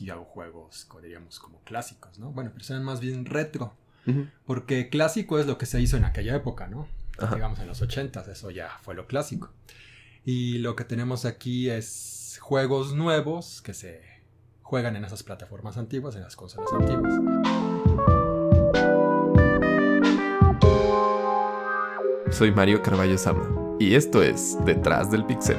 y hago juegos, diríamos, como clásicos, ¿no? Bueno, pero son más bien retro. Uh-huh. Porque clásico es lo que se hizo en aquella época, ¿no? Ajá. Digamos en los 80s, eso ya fue lo clásico. Y lo que tenemos aquí es juegos nuevos que se juegan en esas plataformas antiguas, en las consolas antiguas. Soy Mario Carballo Sama y esto es Detrás del Pixel.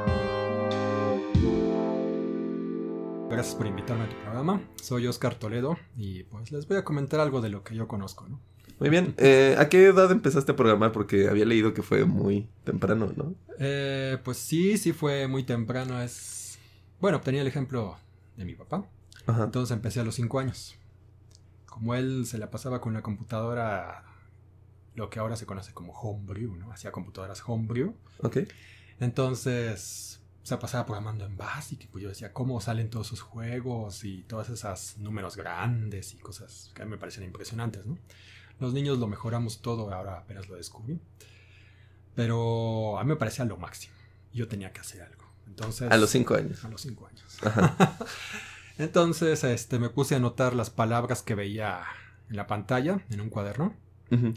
Gracias por invitarme a tu programa. Soy Oscar Toledo y pues les voy a comentar algo de lo que yo conozco, ¿no? Muy bien. ¿A qué edad empezaste a programar? Porque había leído que fue muy temprano, ¿no? Pues sí fue muy temprano. Bueno, tenía el ejemplo de mi papá. Ajá. Entonces empecé a los 5 años. Como él se la pasaba con la computadora, lo que ahora se conoce como homebrew, ¿no? Hacía computadoras homebrew. Ok. Entonces se pasaba programando en BASIC y pues yo decía, ¿cómo salen todos esos juegos y todos esos números grandes y cosas que a mí me parecían impresionantes, ¿no? Los niños lo mejoramos todo, ahora apenas lo descubrí. Pero a mí me parecía lo máximo. Yo tenía que hacer algo. Entonces, a los 5 años. A los 5 años. Ajá. Entonces me puse a anotar las palabras que veía en la pantalla, en un cuaderno. Uh-huh.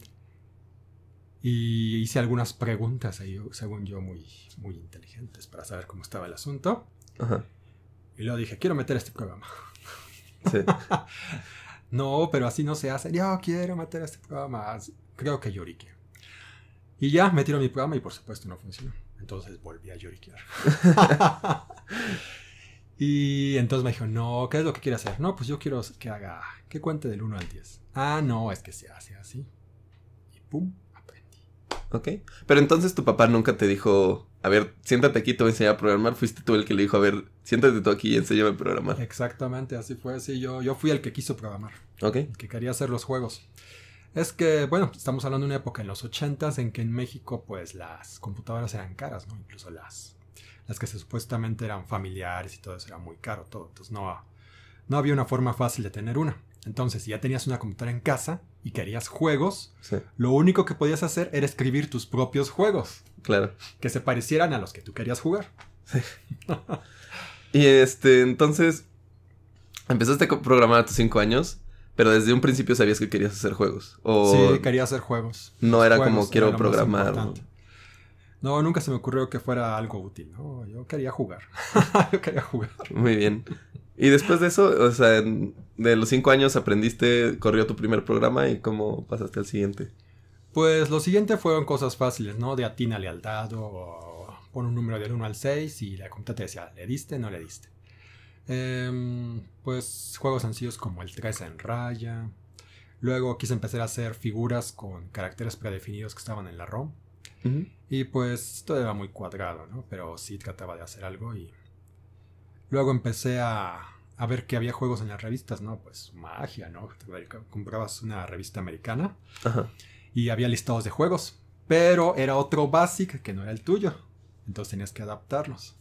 Y hice algunas preguntas ahí, según yo, muy, muy inteligentes para saber cómo estaba el asunto. Ajá. Y luego dije, quiero meter este programa. Sí. No, pero así no se hace. Yo quiero meter este programa. Creo que lloriqué. Y ya metieron mi programa y por supuesto no funcionó. Entonces volví a lloriquear. Y entonces me dijo, no, ¿qué es lo que quiere hacer? No, pues yo quiero que cuente del 1 al 10. Ah, no, es que se hace así. Y pum, aprendí. Ok. Pero entonces tu papá nunca te dijo, a ver, siéntate aquí, te voy a enseñar a programar. Fuiste tú el que le dijo, a ver, siéntate tú aquí y enséñame a programar. Exactamente, así fue. Sí, yo fui el que quiso programar. Ok. El que quería hacer los juegos. Es que, bueno, estamos hablando de una época en los 80s en que en México, pues, las computadoras eran caras, ¿no? Incluso las que supuestamente eran familiares y todo eso era muy caro todo. Entonces no había una forma fácil de tener una. Entonces, si ya tenías una computadora en casa y querías juegos, Sí. lo único que podías hacer era escribir tus propios juegos. Claro. Que se parecieran a los que tú querías jugar. Sí. Y entonces, empezaste a programar a tus 5 años, pero desde un principio sabías que querías hacer juegos. O Sí, quería hacer juegos. No Los era juegos como quiero era lo más programar. importante. No, nunca se me ocurrió que fuera algo útil, ¿no? Yo quería jugar. Yo quería jugar. Muy bien. Y después de eso, o sea, de los 5 años aprendiste, corrió tu primer programa y ¿cómo pasaste al siguiente? Pues lo siguiente fueron cosas fáciles, ¿no? De atínale al dado o pon un número del 1 al 6 y la computadora te decía, ¿le diste? No le diste. Pues juegos sencillos como el 3 en raya. Luego quise empezar a hacer figuras con caracteres predefinidos que estaban en la ROM. Uh-huh. Y pues todo era muy cuadrado, ¿no? Pero sí trataba de hacer algo y luego empecé a ver que había juegos en las revistas, ¿no? Pues magia, ¿no? Comprabas una revista americana. Ajá. Y había listados de juegos, pero era otro BASIC que no era el tuyo. Entonces tenías que adaptarlos.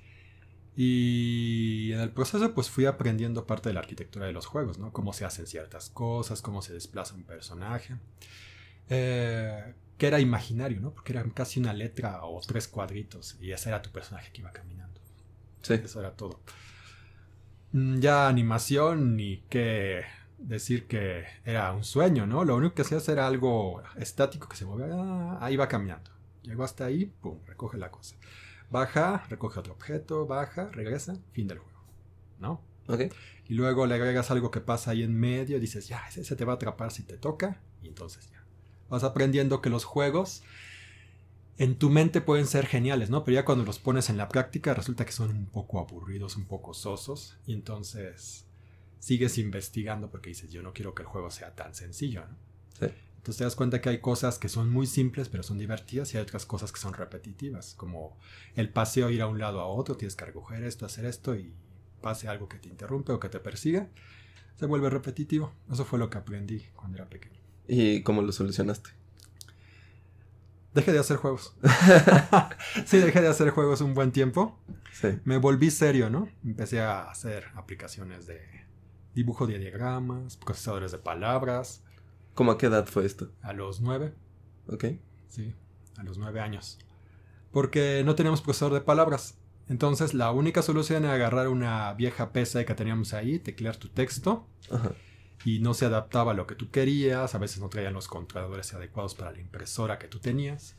Y en el proceso pues fui aprendiendo parte de la arquitectura de los juegos, ¿no? Cómo se hacen ciertas cosas, cómo se desplaza un personaje. Que era imaginario, ¿no? Porque era casi una letra o 3 cuadritos y ese era tu personaje que iba caminando. Sí. Eso era todo. Ya animación ni qué decir que era un sueño, ¿no? Lo único que hacías era algo estático que se movía, ahí va caminando. Llegó hasta ahí, pum, recoge la cosa. Baja, recoge otro objeto, baja, regresa, fin del juego, ¿no? Ok. Y luego le agregas algo que pasa ahí en medio y dices, ya, ese te va a atrapar si te toca, y entonces ya. Vas aprendiendo que los juegos en tu mente pueden ser geniales, ¿no? Pero ya cuando los pones en la práctica resulta que son un poco aburridos, un poco sosos, y entonces sigues investigando porque dices, yo no quiero que el juego sea tan sencillo, ¿no? Sí. Entonces te das cuenta que hay cosas que son muy simples pero son divertidas y hay otras cosas que son repetitivas, como el paseo, ir a un lado a otro, tienes que recoger esto, hacer esto y pase algo que te interrumpe o que te persiga, se vuelve repetitivo. Eso fue lo que aprendí cuando era pequeño. ¿Y cómo lo solucionaste? Dejé de hacer juegos. Sí, dejé de hacer juegos un buen tiempo. Sí. Me volví serio, ¿no? Empecé a hacer aplicaciones de dibujo de diagramas, procesadores de palabras. ¿Cómo a qué edad fue esto? A los 9. Ok. Sí, a los 9 años. Porque no teníamos procesador de palabras. Entonces la única solución era agarrar una vieja PC que teníamos ahí, teclear tu texto, Ajá. y no se adaptaba a lo que tú querías, a veces no traían los controladores adecuados para la impresora que tú tenías.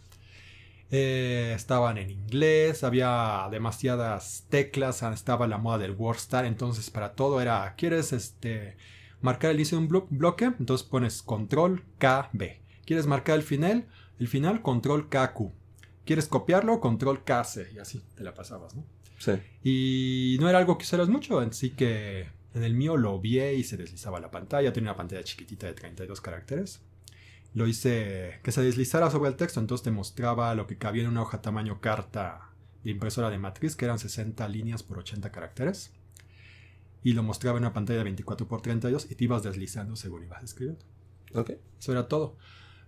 Estaban en inglés, había demasiadas teclas, estaba la moda del WordStar, entonces para todo era, ¿quieres marcar el inicio de un bloque? Entonces pones control KB. ¿Quieres marcar el final? Control KQ. ¿Quieres copiarlo? Control KC. Y así te la pasabas, ¿no? Sí. Y no era algo que usaras mucho, así que en el mío lo vi y se deslizaba la pantalla. Tenía una pantalla chiquitita de 32 caracteres. Lo hice que se deslizara sobre el texto, entonces te mostraba lo que cabía en una hoja tamaño carta de impresora de matriz, que eran 60 líneas por 80 caracteres. Y lo mostraba en una pantalla de 24 por 32 y te ibas deslizando según ibas escribiendo. Ok. Eso era todo.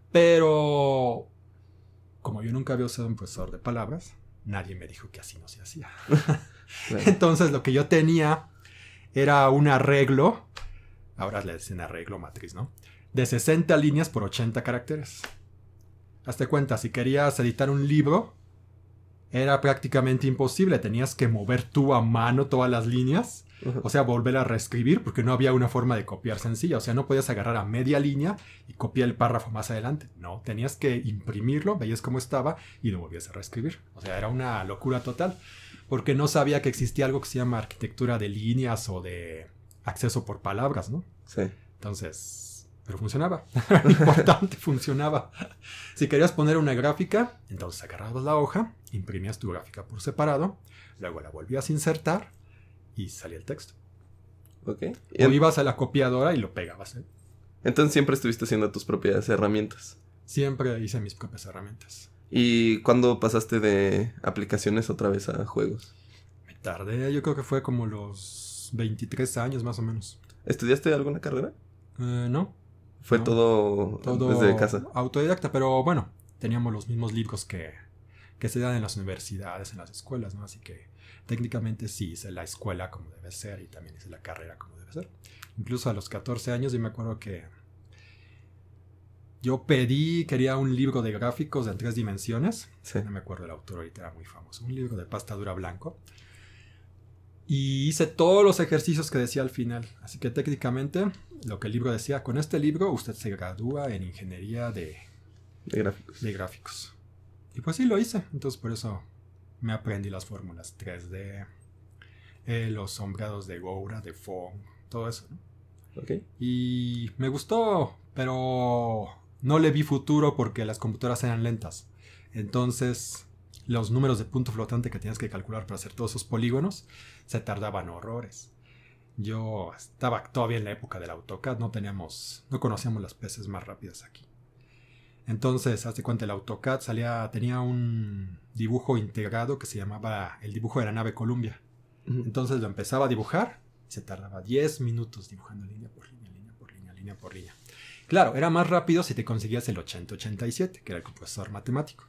Pero como yo nunca había usado un procesador de palabras, nadie me dijo que así no se hacía. Bueno. Entonces lo que yo tenía era un arreglo, ahora le dicen arreglo matriz, ¿no? De 60 líneas por 80 caracteres. Hazte cuenta, si querías editar un libro, era prácticamente imposible. Tenías que mover tú a mano todas las líneas. O sea, volver a reescribir porque no había una forma de copiar sencilla. O sea, no podías agarrar a media línea y copiar el párrafo más adelante. No, tenías que imprimirlo, veías cómo estaba y lo volvías a reescribir. O sea, era una locura total. Porque no sabía que existía algo que se llama arquitectura de líneas o de acceso por palabras, ¿no? Sí. Entonces, pero funcionaba. Lo importante, funcionaba. Si querías poner una gráfica, entonces agarrabas la hoja, imprimías tu gráfica por separado, luego la volvías a insertar y salía el texto. Ok. O ibas a la copiadora y lo pegabas, ¿eh? Entonces siempre estuviste haciendo tus propias herramientas. Siempre hice mis propias herramientas. ¿Y cuándo pasaste de aplicaciones otra vez a juegos? Me tardé, yo creo que fue como los 23 años más o menos. ¿Estudiaste alguna carrera? No. Fue No. todo desde casa. Autodidacta, pero bueno, teníamos los mismos libros que se dan en las universidades, en las escuelas, ¿no? Así que técnicamente sí hice la escuela como debe ser y también hice la carrera como debe ser. Incluso a los 14 años yo me acuerdo que yo quería un libro de gráficos en 3 dimensiones. Sí. No me acuerdo el autor, ahorita era muy famoso. Un libro de pasta dura blanco. Y hice todos los ejercicios que decía al final. Así que técnicamente lo que el libro decía, con este libro usted se gradúa en ingeniería de gráficos. Y pues sí, lo hice. Entonces por eso me aprendí las fórmulas 3D, los sombreados de Goura, de Phong, todo eso, ¿no? Ok. Y me gustó, pero no le vi futuro porque las computadoras eran lentas. Entonces los números de punto flotante que tenías que calcular para hacer todos esos polígonos se tardaban horrores. Yo estaba todavía en la época del AutoCAD, no conocíamos las PCs más rápidas aquí. Entonces, hazte cuenta, el AutoCAD tenía un dibujo integrado que se llamaba el dibujo de la nave Columbia. Entonces lo empezaba a dibujar y se tardaba 10 minutos dibujando línea por línea, línea por línea, línea por línea. Claro, era más rápido si te conseguías el 8087, que era el procesador matemático.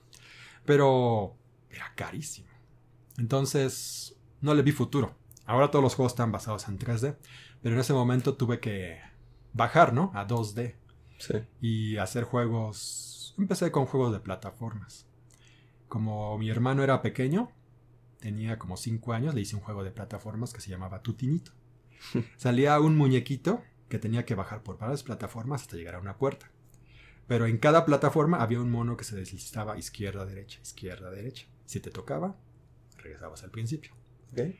Pero era carísimo. Entonces, no le vi futuro. Ahora todos los juegos están basados en 3D, pero en ese momento tuve que bajar, ¿no? A 2D. Sí. Y hacer juegos. Empecé con juegos de plataformas. Como mi hermano era pequeño, tenía como 5 años, le hice un juego de plataformas que se llamaba Tutinito. Salía un muñequito que tenía que bajar por varias plataformas hasta llegar a una puerta. Pero en cada plataforma había un mono que se deslizaba izquierda, derecha, izquierda, derecha. Si te tocaba, regresabas al principio. Ok.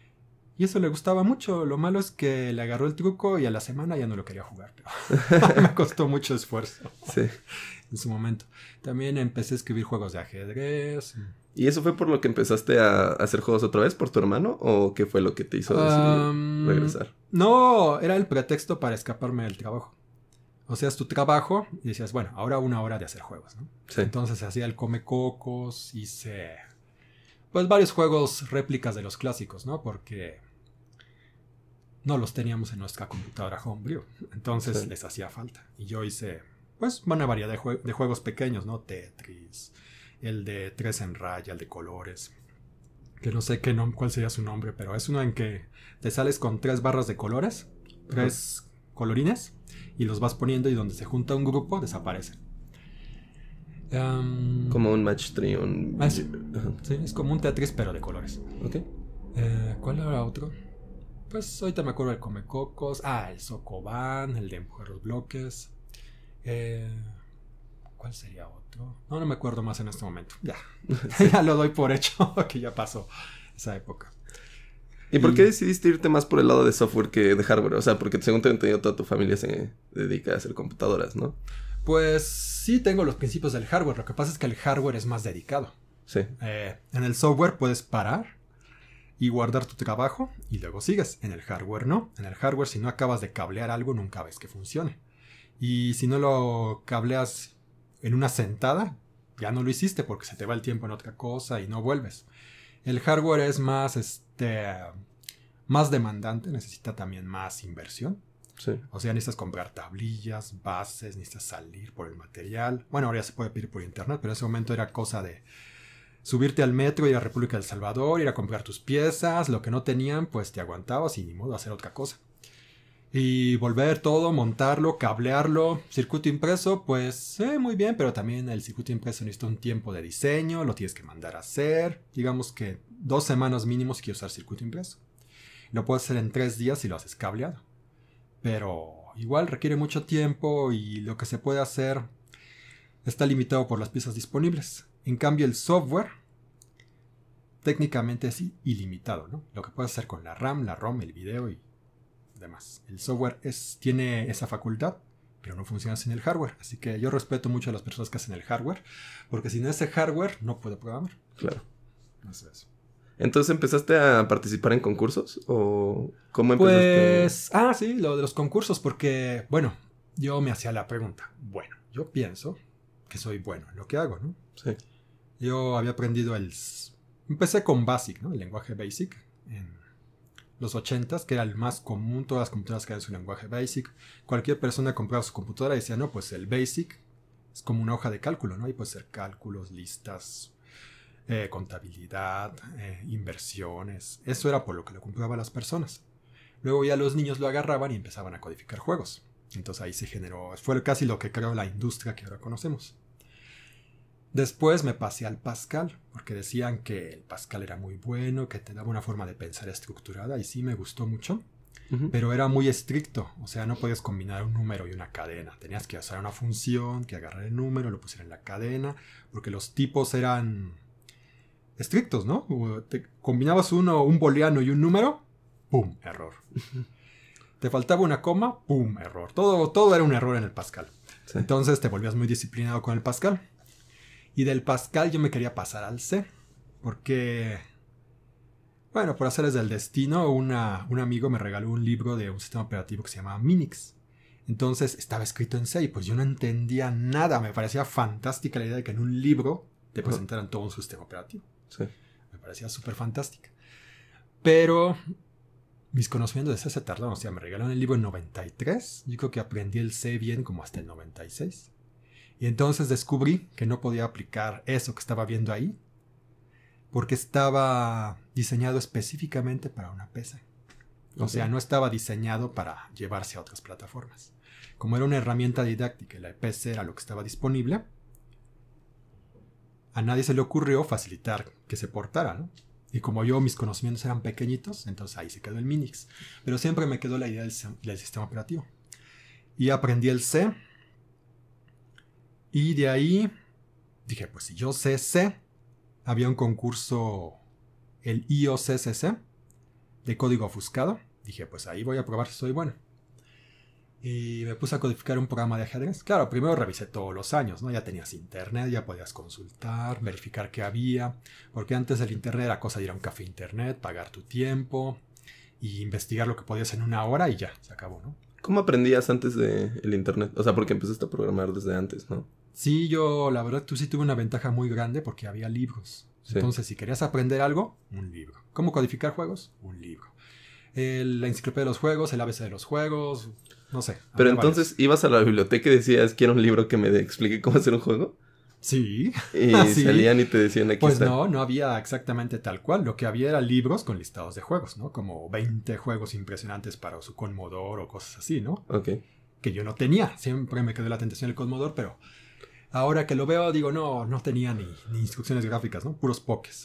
Y eso le gustaba mucho. Lo malo es que le agarró el truco y a la semana ya no lo quería jugar. Pero me costó mucho esfuerzo. Sí. En su momento. También empecé a escribir juegos de ajedrez. ¿Y eso fue por lo que empezaste a hacer juegos otra vez por tu hermano? ¿O qué fue lo que te hizo decidir regresar? No, era el pretexto para escaparme del trabajo. O sea, es tu trabajo y decías, bueno, ahora 1 hora de hacer juegos, ¿no? Sí. Entonces hacía el Come Cocos, hice pues varios juegos réplicas de los clásicos, ¿no? Porque no los teníamos en nuestra computadora Homebrew. Entonces Sí. les hacía falta. Y yo hice pues una variedad de juegos pequeños, ¿no? Tetris, el de 3 en raya, el de colores. Que no sé cuál sería su nombre, pero es uno en que te sales con 3 barras de colores, 3 colorines, y los vas poniendo y donde se junta un grupo desaparecen. Como un match 3, un... Sí. Sí, es como un Tetris, pero de colores. Ok. ¿Cuál era otro? Pues ahorita me acuerdo del Comecocos. El Sokoban, el de empujar los bloques. ¿Cuál sería otro? No me acuerdo más en este momento. Ya. Ya lo doy por hecho que ya pasó esa época. ¿Y por qué decidiste irte más por el lado de software que de hardware? O sea, porque según te he entendido, toda tu familia se dedica a hacer computadoras, ¿no? Pues sí tengo los principios del hardware. Lo que pasa es que el hardware es más dedicado. Sí. En el software puedes parar y guardar tu trabajo y luego sigues. En el hardware no. En el hardware, si no acabas de cablear algo, nunca ves que funcione. Y si no lo cableas en una sentada, ya no lo hiciste porque se te va el tiempo en otra cosa y no vuelves. El hardware es más demandante, necesita también más inversión. Sí. O sea, necesitas comprar tablillas, bases, necesitas salir por el material. Bueno, ahora ya se puede pedir por internet, pero en ese momento era cosa de subirte al metro, ir a República del Salvador, ir a comprar tus piezas. Lo que no tenían, pues te aguantabas y ni modo hacer otra cosa. Y volver todo, montarlo, cablearlo. Circuito impreso, pues muy bien, pero también el circuito impreso necesita un tiempo de diseño, lo tienes que mandar a hacer. Digamos que 2 semanas mínimo si quieres usar circuito impreso. Lo puedes hacer en 3 días si lo haces cableado. Pero igual requiere mucho tiempo y lo que se puede hacer está limitado por las piezas disponibles. En cambio, el software técnicamente es ilimitado, ¿no? Lo que puedes hacer con la RAM, la ROM, el video y demás. El software tiene esa facultad, pero no funciona sin el hardware. Así que yo respeto mucho a las personas que hacen el hardware, porque sin ese hardware no puedo programar. Claro. Eso es. ¿Entonces empezaste a participar en concursos? ¿O cómo empezaste? Pues, sí, lo de los concursos, porque, bueno, yo me hacía la pregunta. Bueno, yo pienso que soy bueno en lo que hago, ¿no? Sí. Yo había aprendido empecé con BASIC, ¿no? El lenguaje BASIC en los 80s, que era el más común. Todas las computadoras que eran su lenguaje BASIC. Cualquier persona compraba su computadora y decía, no, pues el BASIC es como una hoja de cálculo, ¿no? Y puede ser cálculos, listas, contabilidad, inversiones. Eso era por lo que lo compraban las personas. Luego ya los niños lo agarraban y empezaban a codificar juegos. Entonces ahí se generó, fue casi lo que creó la industria que ahora conocemos. Después me pasé al Pascal, porque decían que el Pascal era muy bueno, que te daba una forma de pensar estructurada, y sí me gustó mucho, pero era muy estricto. O sea, no podías combinar un número y una cadena. Tenías que usar una función, que agarrar el número, lo pusiera en la cadena, porque los tipos eran estrictos, ¿no? Te combinabas un booleano y un número, ¡pum! Error. Te faltaba una coma, ¡pum! Error. Todo era un error en el Pascal. Sí. Entonces te volvías muy disciplinado con el Pascal. Y del Pascal yo me quería pasar al C, porque, bueno, por azares del destino, un amigo me regaló un libro de un sistema operativo que se llamaba Minix. Entonces estaba escrito en C y pues yo no entendía nada. Me parecía fantástica la idea de que en un libro te presentaran todo un sistema operativo. Sí. Me parecía súper fantástica. Pero mis conocimientos de C se tardaron. O sea, me regalaron el libro en 93. Yo creo que aprendí el C bien como hasta el 96. Y entonces descubrí que no podía aplicar eso que estaba viendo ahí, porque estaba diseñado específicamente para una PC. O sea, no estaba diseñado para llevarse a otras plataformas. Como era una herramienta didáctica y la PC era lo que estaba disponible, a nadie se le ocurrió facilitar que se portara, ¿no? Y como mis conocimientos eran pequeñitos, entonces ahí se quedó el Minix. Pero siempre me quedó la idea del sistema operativo. Y aprendí el C. Y de ahí dije, pues si yo sé C, había un concurso, el IOCCC, de código ofuscado. Dije, pues ahí voy a probar si soy bueno. Y me puse a codificar un programa de ajedrez. Claro, primero revisé todos los años, ¿no? Ya tenías internet, ya podías consultar, verificar qué había. Porque antes el internet era cosa de ir a un café internet, pagar tu tiempo y investigar lo que podías en 1 hora y ya, se acabó, ¿no? ¿Cómo aprendías antes del internet? O sea, porque empezaste a programar desde antes, ¿no? Sí, la verdad, sí tuve una ventaja muy grande porque había libros. Sí. Entonces, si querías aprender algo, un libro. ¿Cómo codificar juegos? Un libro. La enciclopedia de los juegos, el ABC de los juegos, no sé. Pero entonces, ¿ibas a la biblioteca y decías, quiero un libro que me explique cómo hacer un juego? Sí. Y sí. Salían y te decían, aquí pues está. No había exactamente tal cual. Lo que había eran libros con listados de juegos, ¿no? Como 20 juegos impresionantes para su Commodore o cosas así, ¿no? Ok. Que yo no tenía. Siempre me quedó la tentación del Commodore, pero Ahora que lo veo, digo, no tenía ni instrucciones gráficas, ¿no? Puros pokés.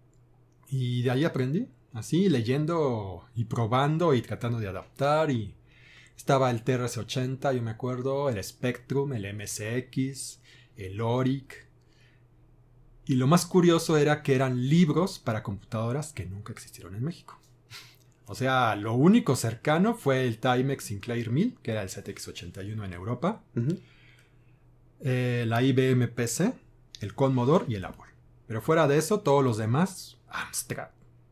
Y de ahí aprendí, así, leyendo y probando y tratando de adaptar. Y estaba el TRS-80, yo me acuerdo, el Spectrum, el MSX, el Oric. Y lo más curioso era que eran libros para computadoras que nunca existieron en México. O sea, lo único cercano fue el Timex Sinclair 1000, que era el ZX81 en Europa. Uh-huh. La IBM PC, el Commodore y el Apple. Pero fuera de eso, todos los demás, Amstrad.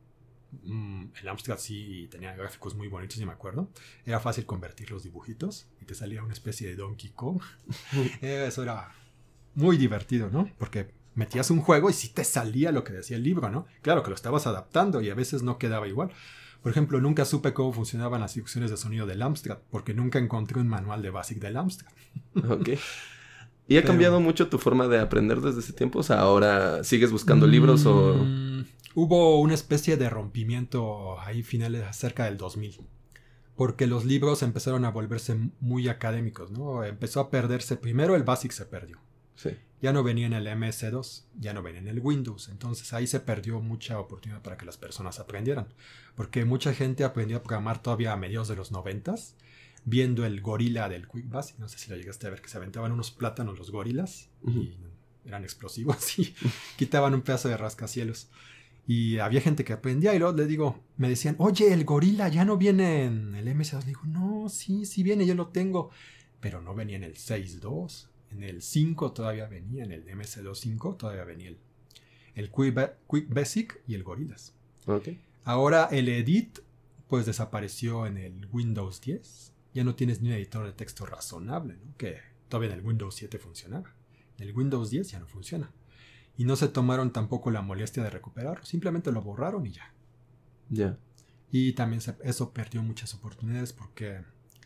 El Amstrad sí tenía gráficos muy bonitos, si me acuerdo. Era fácil convertir los dibujitos y te salía una especie de Donkey Kong. Eso era muy divertido, ¿no? Porque metías un juego y sí te salía lo que decía el libro, ¿no? Claro que lo estabas adaptando y a veces no quedaba igual. Por ejemplo, nunca supe cómo funcionaban las instrucciones de sonido del Amstrad, porque nunca encontré un manual de BASIC del Amstrad. Ok. ¿Y ha cambiado mucho tu forma de aprender desde ese tiempo? O sea, ¿ahora sigues buscando libros o...? Hubo una especie de rompimiento ahí finales cerca del 2000. Porque los libros empezaron a volverse muy académicos, ¿no? Empezó a perderse. Primero el BASIC se perdió. Sí. Ya no venía en el MS2, ya no venía en el Windows. Entonces ahí se perdió mucha oportunidad para que las personas aprendieran. Porque mucha gente aprendió a programar todavía a mediados de los 90s. Viendo el gorila del Quick Basic, no sé si lo llegaste a ver, que se aventaban unos plátanos los gorilas y eran explosivos y quitaban un pedazo de rascacielos. Y había gente que aprendía y luego le digo, me decían, oye, el gorila ya no viene en el MS2. Le digo, no, sí viene, yo lo tengo. Pero no venía en el 6.2, en el 5 todavía venía, en el MS2 5 todavía venía el Quick Basic y el gorilas. Okay. Ahora el Edit pues desapareció en el Windows 10. Ya no tienes ni un editor de texto razonable, ¿no? Que todavía en el Windows 7 funcionaba. En el Windows 10 ya no funciona. Y no se tomaron tampoco la molestia de recuperarlo. Simplemente lo borraron y ya. Ya. Y también eso perdió muchas oportunidades porque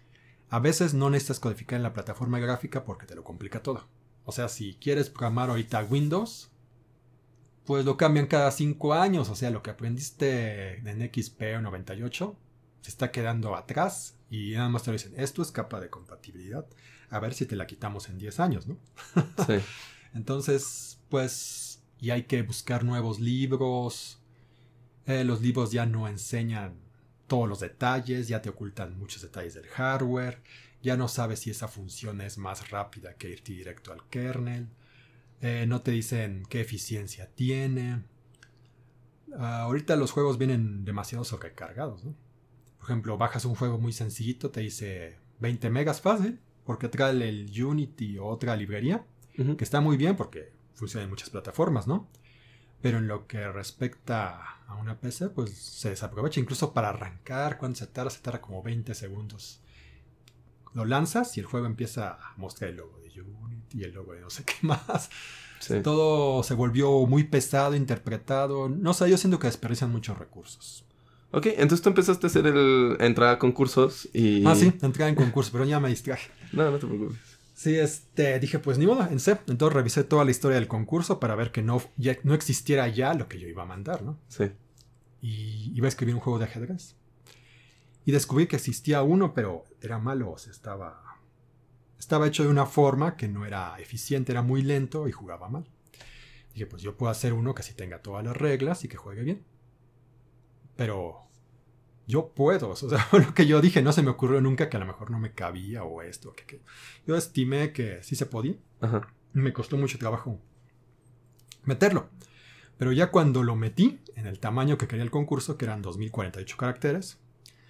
a veces no necesitas codificar en la plataforma gráfica porque te lo complica todo. O sea, si quieres programar ahorita Windows, pues lo cambian cada 5 años. O sea, lo que aprendiste en XP o 98 se está quedando atrás y nada más te lo dicen, esto es capa de compatibilidad, a ver si te la quitamos en 10 años, ¿no? Sí. Entonces, pues, y hay que buscar nuevos libros. Los libros ya no enseñan todos los detalles, ya te ocultan muchos detalles del hardware, ya no sabes si esa función es más rápida que irte directo al kernel, no te dicen qué eficiencia tiene. Ahorita los juegos vienen demasiado sobrecargados, ¿no? Por ejemplo, bajas un juego muy sencillito, te dice 20 megas fácil, porque trae el Unity o otra librería, que está muy bien porque funciona en muchas plataformas, ¿no? Pero en lo que respecta a una PC, pues se desaprovecha. Incluso para arrancar, ¿cuánto se tarda como 20 segundos. Lo lanzas y el juego empieza a mostrar el logo de Unity y el logo de no sé qué más. Sí. Todo se volvió muy pesado, interpretado. No sé, yo siento que desperdician muchos recursos. Ok, entonces tú empezaste a hacer entrar a concursos y... sí, entrar en concursos, pero ya me distraje. No te preocupes. Sí, dije, pues ni modo, en C. Entonces revisé toda la historia del concurso para ver que no existiera ya lo que yo iba a mandar, ¿no? Sí. Y iba a escribir un juego de ajedrez. Y descubrí que existía uno, pero era malo, o sea, estaba hecho de una forma que no era eficiente, era muy lento y jugaba mal. Dije, pues yo puedo hacer uno que sí tenga todas las reglas y que juegue bien. Pero yo puedo, o sea, lo que yo dije, no se me ocurrió nunca que a lo mejor no me cabía o esto. Que yo estimé que sí se podía. Ajá. Me costó mucho trabajo meterlo. Pero ya cuando lo metí en el tamaño que quería el concurso, que eran 2048 caracteres,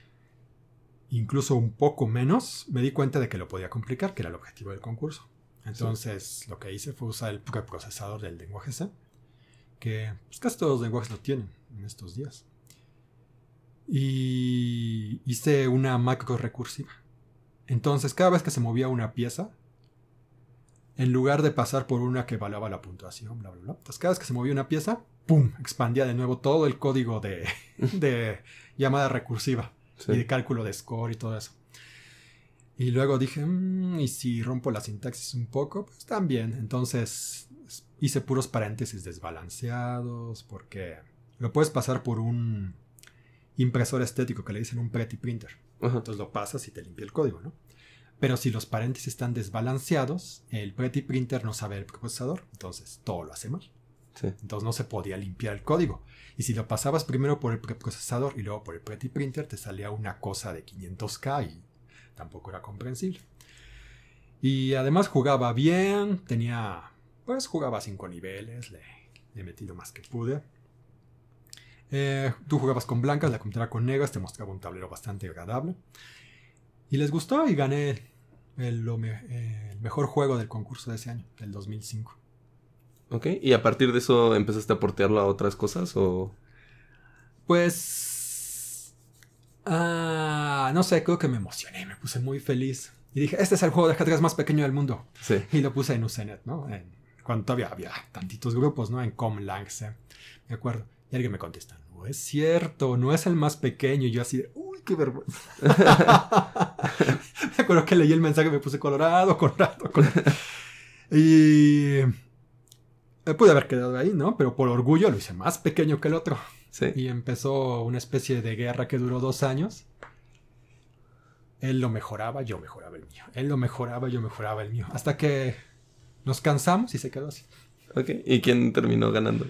incluso un poco menos, me di cuenta de que lo podía complicar, que era el objetivo del concurso. Entonces, lo que hice fue usar el preprocesador del lenguaje C, que pues, casi todos los lenguajes lo tienen en estos días. Y hice una macro recursiva. Entonces, cada vez que se movía una pieza, en lugar de pasar por una que evaluaba la puntuación, bla, bla, bla, entonces cada vez que se movía una pieza, ¡pum!, expandía de nuevo todo el código de llamada recursiva. Sí. Y de cálculo de score y todo eso. Y luego dije, ¿y si rompo la sintaxis un poco? Pues también. Entonces hice puros paréntesis desbalanceados, porque lo puedes pasar por un impresor estético que le dicen un pretty printer. Uh-huh. Entonces lo pasas y te limpia el código, ¿no? Pero si los paréntesis están desbalanceados, el Pretty Printer no sabe el procesador, entonces todo lo hace mal. Sí. Entonces no se podía limpiar el código. Y si lo pasabas primero por el preprocesador y luego por el Pretty Printer, te salía una cosa de 500K y tampoco era comprensible. Y además jugaba bien, jugaba 5 niveles, le he metido más que pude. Tú jugabas con blancas, la computadora con negras, te mostraba un tablero bastante agradable. Y les gustó y gané el mejor juego del concurso de ese año, del 2005. Ok, ¿y a partir de eso empezaste a portearlo a otras cosas o...? Pues... no sé, creo que me emocioné, me puse muy feliz. Y dije, este es el juego de ajedrez más pequeño del mundo. Sí. Y lo puse en Usenet, ¿no? Cuando todavía había tantitos grupos, ¿no? En Comlangse, me acuerdo. Y alguien me contesta, no es cierto, no es el más pequeño. Y yo así de, uy, qué vergüenza. Me acuerdo que leí el mensaje y me puse colorado. Y... pude haber quedado ahí, ¿no? Pero por orgullo lo hice más pequeño que el otro. Sí. Y empezó una especie de guerra que duró 2 años. Él lo mejoraba, yo mejoraba el mío. Él lo mejoraba, yo mejoraba el mío. Hasta que nos cansamos y se quedó así. Ok, ¿y quién terminó ganando?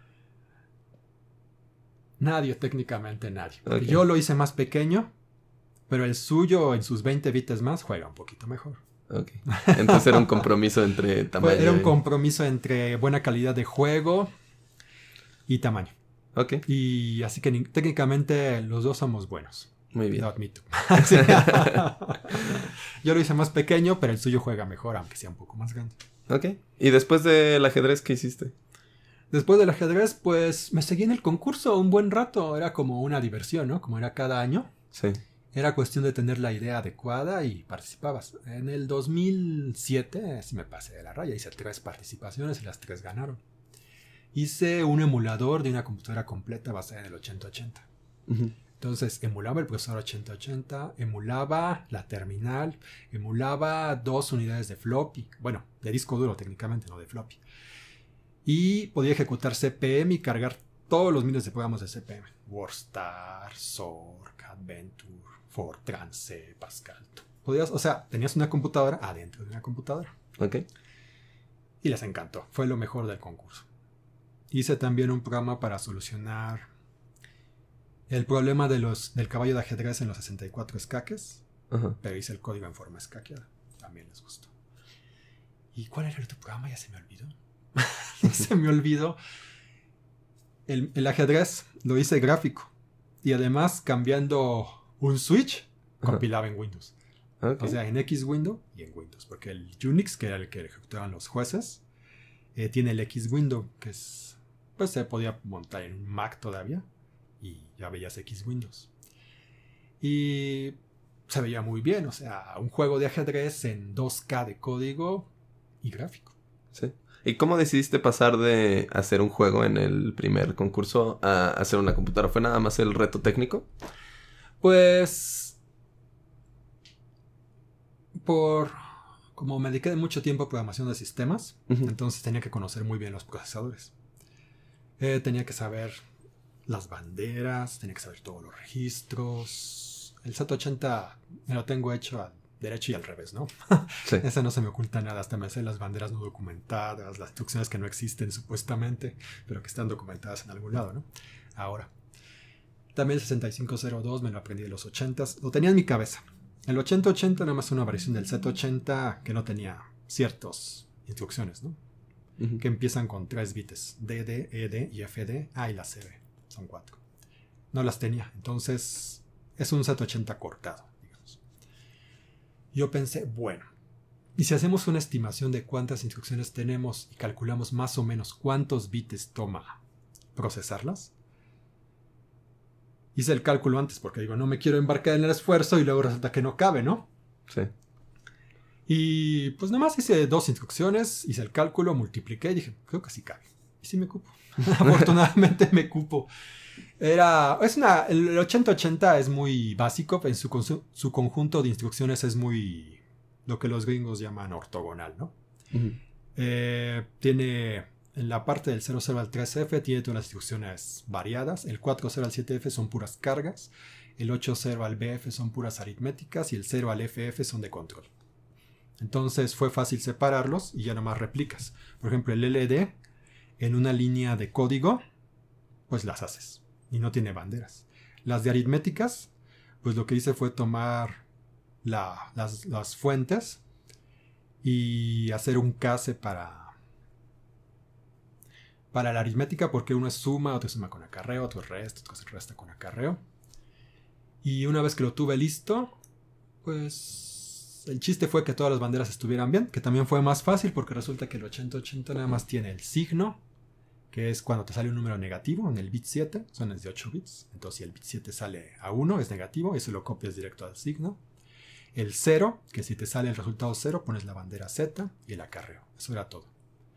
Nadie, técnicamente nadie. Okay. Yo lo hice más pequeño, pero el suyo en sus 20 bits más juega un poquito mejor. Ok. Entonces era un compromiso entre tamaño. Era un compromiso entre buena calidad de juego y tamaño. Ok. Y así que técnicamente los dos somos buenos. Muy bien. Lo admito. Yo lo hice más pequeño, pero el suyo juega mejor, aunque sea un poco más grande. Ok. ¿Y después del ajedrez qué hiciste? Después del ajedrez, pues me seguí en el concurso un buen rato. Era como una diversión, ¿no? Como era cada año. Sí. Era cuestión de tener la idea adecuada y participabas. En el 2007, sí me pasé de la raya, hice 3 participaciones y las 3 ganaron. Hice un emulador de una computadora completa basada en el 8080. Uh-huh. Entonces, emulaba el procesador 8080, emulaba la terminal, emulaba 2 unidades de floppy. Bueno, de disco duro técnicamente, no de floppy. Y podía ejecutar CPM y cargar todos los miles de programas de CPM. WordStar, Zork, Adventure, Fortran, C, Pascal. Tenías una computadora adentro de una computadora. Ok. Y les encantó. Fue lo mejor del concurso. Hice también un programa para solucionar el problema del caballo de ajedrez en los 64 escaques. Uh-huh. Pero hice el código en forma escaqueada. También les gustó. ¿Y cuál era el otro programa? Ya se me olvidó. Se me olvidó. El ajedrez lo hice gráfico. Y además, cambiando un switch, compilaba en Windows. Okay. O sea, en X window y en Windows. Porque el Unix, que era el que ejecutaban los jueces, tiene el X window, que es... Pues se podía montar en un Mac todavía. Y ya veías X Windows. Y se veía muy bien. O sea, un juego de ajedrez en 2K de código y gráfico. Sí. ¿Y cómo decidiste pasar de hacer un juego en el primer concurso a hacer una computadora? ¿Fue nada más el reto técnico? Pues... Como me dediqué mucho tiempo a programación de sistemas, Uh-huh. entonces tenía que conocer muy bien los procesadores. Tenía que saber las banderas, tenía que saber todos los registros. El Z80 me lo tengo hecho al derecho y al revés, ¿no? Sí. Ese no se me oculta nada, hasta me sé las banderas no documentadas, las instrucciones que no existen supuestamente, pero que están documentadas en algún lado, ¿no? Ahora, también el 6502 me lo aprendí de los 80s, lo tenía en mi cabeza. El 8080 nada más una variación del Z80 que no tenía ciertas instrucciones, ¿no? Uh-huh. Que empiezan con 3 bits, DD, ED y FD, y la CB, son 4. No las tenía, entonces es un Z80 cortado, digamos. Yo pensé, bueno, y si hacemos una estimación de cuántas instrucciones tenemos y calculamos más o menos cuántos bits toma procesarlas. Hice el cálculo antes porque digo, no me quiero embarcar en el esfuerzo y luego resulta que no cabe, ¿no? Sí. Y pues nada más hice 2 instrucciones, hice el cálculo, multipliqué y dije, creo que sí cabe. Y sí me cupo. Afortunadamente me cupo. El 8080 es muy básico, en su conjunto de instrucciones es muy lo que los gringos llaman ortogonal, ¿no? Uh-huh. Tiene en la parte del 00 al 3F tiene todas las instrucciones variadas, el 40 al 7F son puras cargas, el 80 al BF son puras aritméticas y el 0 al FF son de control. Entonces fue fácil separarlos y ya nomás replicas. Por ejemplo, el LD en una línea de código, pues las haces. Y no tiene banderas. Las de aritméticas, pues lo que hice fue tomar las fuentes y hacer un case para la aritmética, porque uno es suma, otro es suma con acarreo, otro es resta, otro es resta con acarreo. Y una vez que lo tuve listo, pues el chiste fue que todas las banderas estuvieran bien, que también fue más fácil porque resulta que el 8080 nada más tiene el signo, que es cuando te sale un número negativo en el bit 7, son de 8 bits. Entonces si el bit 7 sale a 1 es negativo, eso lo copias directo al signo. El 0, que si te sale el resultado 0 pones la bandera Z y el acarreo. Eso era todo.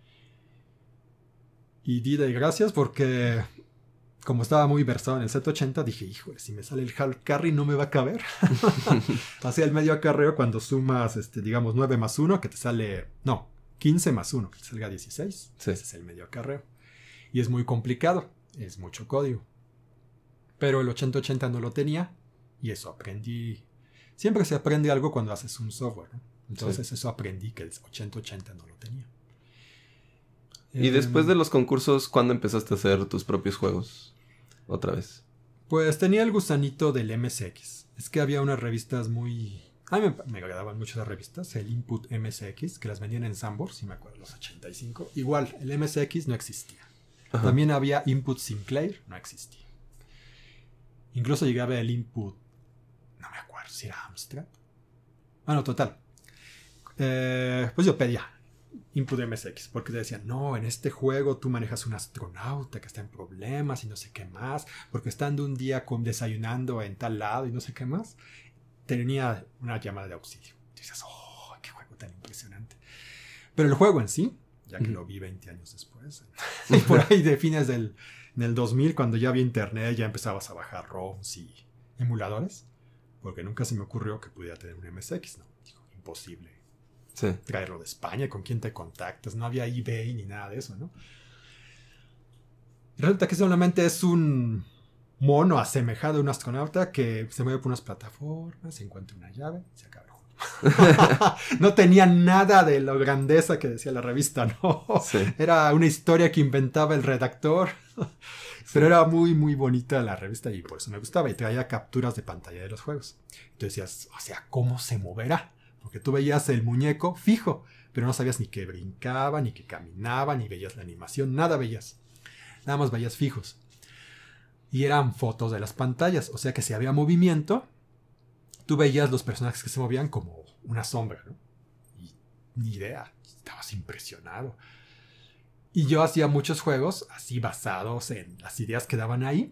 Y di de gracias porque como estaba muy versado en el Z80 dije, híjole, si me sale el half carry no me va a caber. Hacía el medio acarreo cuando sumas, digamos, 9 más 1, que te sale, no, 15 más 1, que te salga 16. Sí. Ese es el medio acarreo. Y es muy complicado, es mucho código. Pero el 8080 no lo tenía y eso aprendí. Siempre se aprende algo cuando haces un software, ¿no? Entonces sí, eso aprendí que el 8080 no lo tenía. ¿Y después de los concursos, cuándo empezaste a hacer tus propios juegos? Otra vez. Pues tenía el gusanito del MSX. Es que había unas revistas muy... A mí me agradaban mucho las revistas. El Input MSX, que las vendían en Sanborns, si me acuerdo, los 85. Igual, el MSX no existía. Ajá. También había Input Sinclair, no existía. Incluso llegué a ver el Input... No me acuerdo si era Amstrad. Bueno, total. Pues yo pedía Input MSX, porque te decían, no, en este juego tú manejas un astronauta que está en problemas y no sé qué más, porque estando un día desayunando en tal lado y no sé qué más, tenía una llamada de auxilio. Y dices, oh, qué juego tan impresionante. Pero el juego en sí, ya que lo vi 20 años después, y por ahí de fines del 2000, cuando ya había internet, ya empezabas a bajar ROMs y emuladores, porque nunca se me ocurrió que pudiera tener un MSX, ¿no? Digo, imposible. Sí. Traerlo de España, con quién te contactas, no había eBay ni nada de eso, ¿no? Y resulta que solamente es un mono asemejado a un astronauta que se mueve por unas plataformas, se encuentra una llave y se acaba el juego. No tenía nada de la grandeza que decía la revista, ¿no? Sí. Era una historia que inventaba el redactor, pero era muy, muy bonita la revista y por eso me gustaba, y traía capturas de pantalla de los juegos. Entonces decías, o sea, ¿cómo se moverá? Porque tú veías el muñeco fijo, pero no sabías ni que brincaba, ni que caminaba, ni veías la animación, nada veías. Nada más veías fijos. Y eran fotos de las pantallas, o sea que si había movimiento, tú veías los personajes que se movían como una sombra, ¿no? Y ni idea, estabas impresionado. Y yo hacía muchos juegos así basados en las ideas que daban ahí.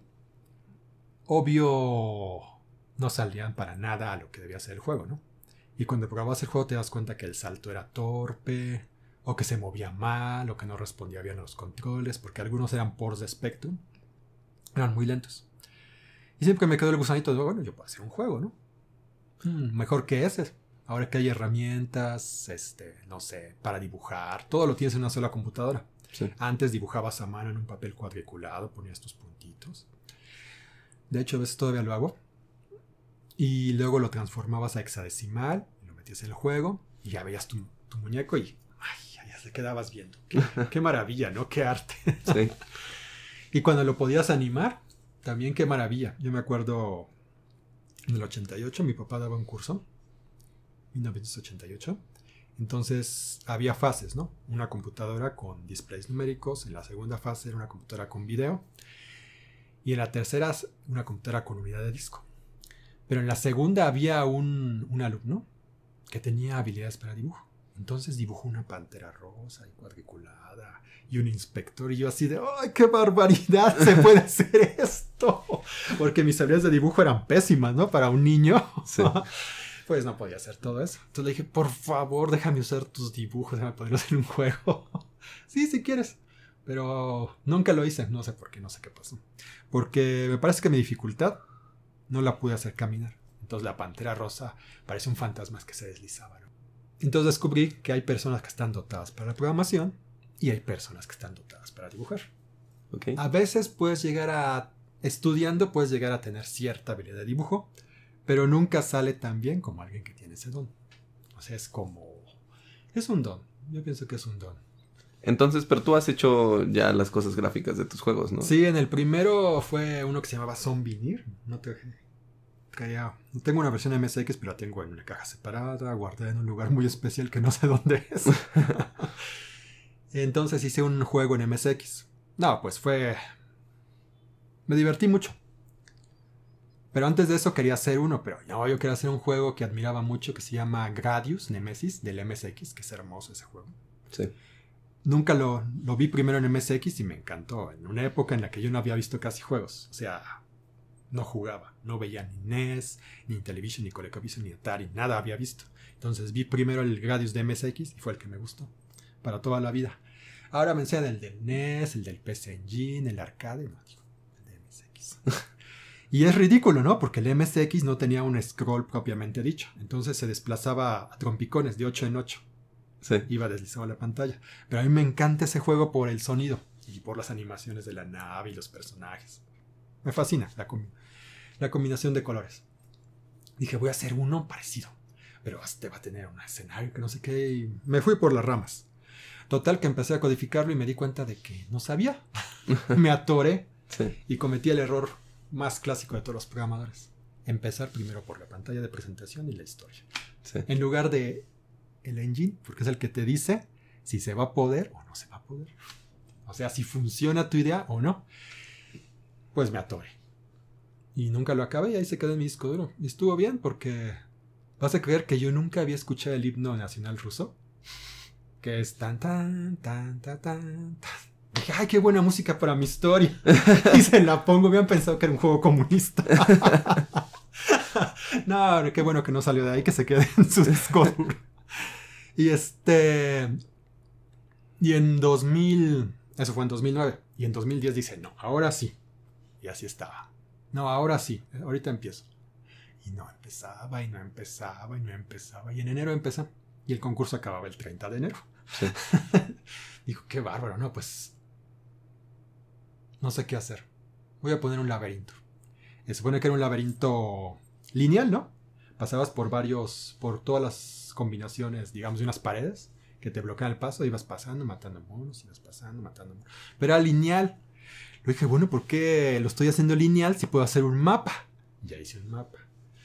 Obvio, no salían para nada a lo que debía ser el juego, ¿no? Y cuando probabas el juego te das cuenta que el salto era torpe, o que se movía mal, o que no respondía bien a los controles, porque algunos eran ports de Spectrum. Eran muy lentos. Y siempre me quedó el gusanito de, bueno, yo puedo hacer un juego, ¿no? Mejor que ese. Ahora que hay herramientas, no sé, para dibujar, todo lo tienes en una sola computadora. Sí. Antes dibujabas a mano en un papel cuadriculado, ponías tus puntitos. De hecho, a veces todavía lo hago. Y luego lo transformabas a hexadecimal, y lo metías en el juego, y ya veías tu muñeco y ay, ya te quedabas viendo. Qué maravilla, ¿no? Qué arte. Sí. Y cuando lo podías animar, también qué maravilla. Yo me acuerdo en el 88, mi papá daba un curso, 1988. Entonces había fases, ¿no? Una computadora con displays numéricos, en la segunda fase era una computadora con video, y en la tercera una computadora con unidad de disco. Pero en la segunda había un alumno que tenía habilidades para dibujo. Entonces dibujó una pantera rosa y cuadriculada y un inspector. Y yo así de, ¡ay, qué barbaridad! ¿Se puede hacer esto? Porque mis habilidades de dibujo eran pésimas, ¿no? Para un niño. Sí. Pues no podía hacer todo eso. Entonces le dije, por favor, déjame usar tus dibujos. Déjame poder hacer un juego. Sí, si quieres. Pero nunca lo hice. No sé por qué, no sé qué pasó. Porque me parece que mi dificultad no la pude hacer caminar. Entonces la pantera rosa parece un fantasma que se deslizaba, ¿no? Entonces descubrí que hay personas que están dotadas para la programación y hay personas que están dotadas para dibujar. Okay. A veces estudiando puedes llegar a tener cierta habilidad de dibujo, pero nunca sale tan bien como alguien que tiene ese don. O sea, es como Es un don. Yo pienso que es un don. Entonces, pero tú has hecho ya las cosas gráficas de tus juegos, ¿no? Sí, en el primero fue uno que se llamaba Zombie. No te tengo una versión de MSX, pero la tengo en una caja separada, guardada en un lugar muy especial que no sé dónde es. Entonces hice un juego en MSX. No, pues me divertí mucho. Pero antes de eso quería hacer uno, pero no, yo quería hacer un juego que admiraba mucho que se llama Gradius Nemesis del MSX, que es hermoso ese juego. Sí. Nunca lo vi primero en MSX y me encantó. En una época en la que yo no había visto casi juegos. O sea, no jugaba. No veía ni NES, ni Intellivision, ni ColecoVision, ni Atari. Nada había visto. Entonces vi primero el Gradius de MSX y fue el que me gustó. Para toda la vida. Ahora me enseñan el del NES, el del PC Engine, el arcade. No, digo, el de MSX. Y es ridículo, ¿no? Porque el MSX no tenía un scroll propiamente dicho. Entonces se desplazaba a trompicones de 8 en 8. Sí. Iba deslizado la pantalla. Pero a mí me encanta ese juego por el sonido y por las animaciones de la nave y los personajes. Me fascina la combinación de colores. Dije, voy a hacer uno parecido, pero este va a tener un escenario que no sé qué. Y me fui por las ramas. Total que empecé a codificarlo y me di cuenta de que no sabía. Me atoré y cometí el error más clásico de todos los programadores. Empezar primero por la pantalla de presentación y la historia. Sí. En lugar de el engine, porque es el que te dice si se va a poder o no se va a poder. O sea, si funciona tu idea o no. Pues me atoré. Y nunca lo acabé y ahí se quedó en mi disco duro. Y estuvo bien porque vas a creer que yo nunca había escuchado el himno nacional ruso. Que es tan, tan, tan, tan, tan, tan. Dije, ay, qué buena música para mi historia. Y se la pongo, me han pensado que era un juego comunista. No, qué bueno que no salió de ahí, que se quede en su disco duro. Y y en 2000, eso fue en 2009. Y en 2010 dice, no, ahora sí. Y así estaba. No, ahora sí, ahorita empiezo. Y no empezaba, y no empezaba, y no empezaba. Y en enero empecé. Y el concurso acababa el 30 de enero. Sí. Dijo, qué bárbaro, no, pues no sé qué hacer. Voy a poner un laberinto. Se supone que era un laberinto lineal, ¿no? Pasabas por todas las combinaciones, digamos, de unas paredes que te bloquean el paso. Ibas pasando, matando monos, ibas pasando, matando monos. Pero era lineal. Lo dije, bueno, ¿por qué lo estoy haciendo lineal si puedo hacer un mapa? Ya hice un mapa.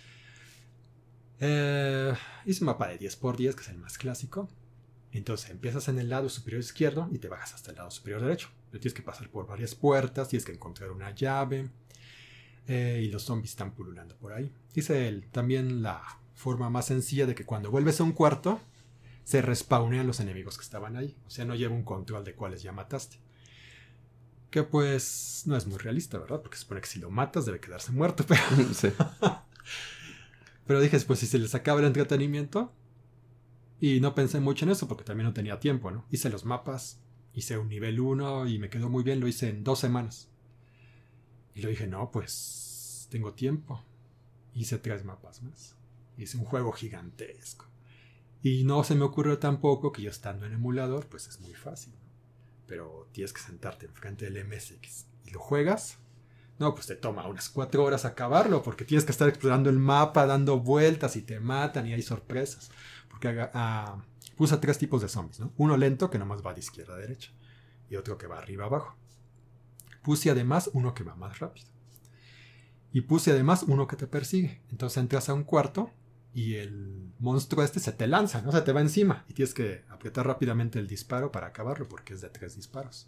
Hice un mapa de 10x10, que es el más clásico. Entonces empiezas en el lado superior izquierdo y te bajas hasta el lado superior derecho. Pero tienes que pasar por varias puertas, tienes que encontrar una llave. Y los zombies están pululando por ahí. Hice también la forma más sencilla de que cuando vuelves a un cuarto, se respawnean los enemigos que estaban ahí. O sea, no lleva un control de cuáles ya mataste. Que pues no es muy realista, ¿verdad? Porque se supone que si lo matas debe quedarse muerto. Pero, Sí. pero dije, pues si se les acaba el entretenimiento. Y no pensé mucho en eso porque también no tenía tiempo, ¿no? Hice los mapas, hice un nivel 1 y me quedó muy bien. Lo hice en 2 semanas. Y lo dije, no, pues tengo tiempo. Hice 3 mapas más. Hice un juego gigantesco. Y no se me ocurrió tampoco que yo estando en emulador, pues es muy fácil, ¿no? Pero tienes que sentarte enfrente del MSX y lo juegas. No, pues te toma unas 4 horas acabarlo porque tienes que estar explorando el mapa, dando vueltas y te matan y hay sorpresas. Porque puse 3 tipos de zombies, ¿no? Uno lento que nomás va de izquierda a derecha y otro que va arriba a abajo. Puse además uno que va más rápido. Y puse además uno que te persigue. Entonces entras a un cuarto y el monstruo se te lanza, ¿no? Se te va encima. Y tienes que apretar rápidamente el disparo para acabarlo porque es de 3 disparos.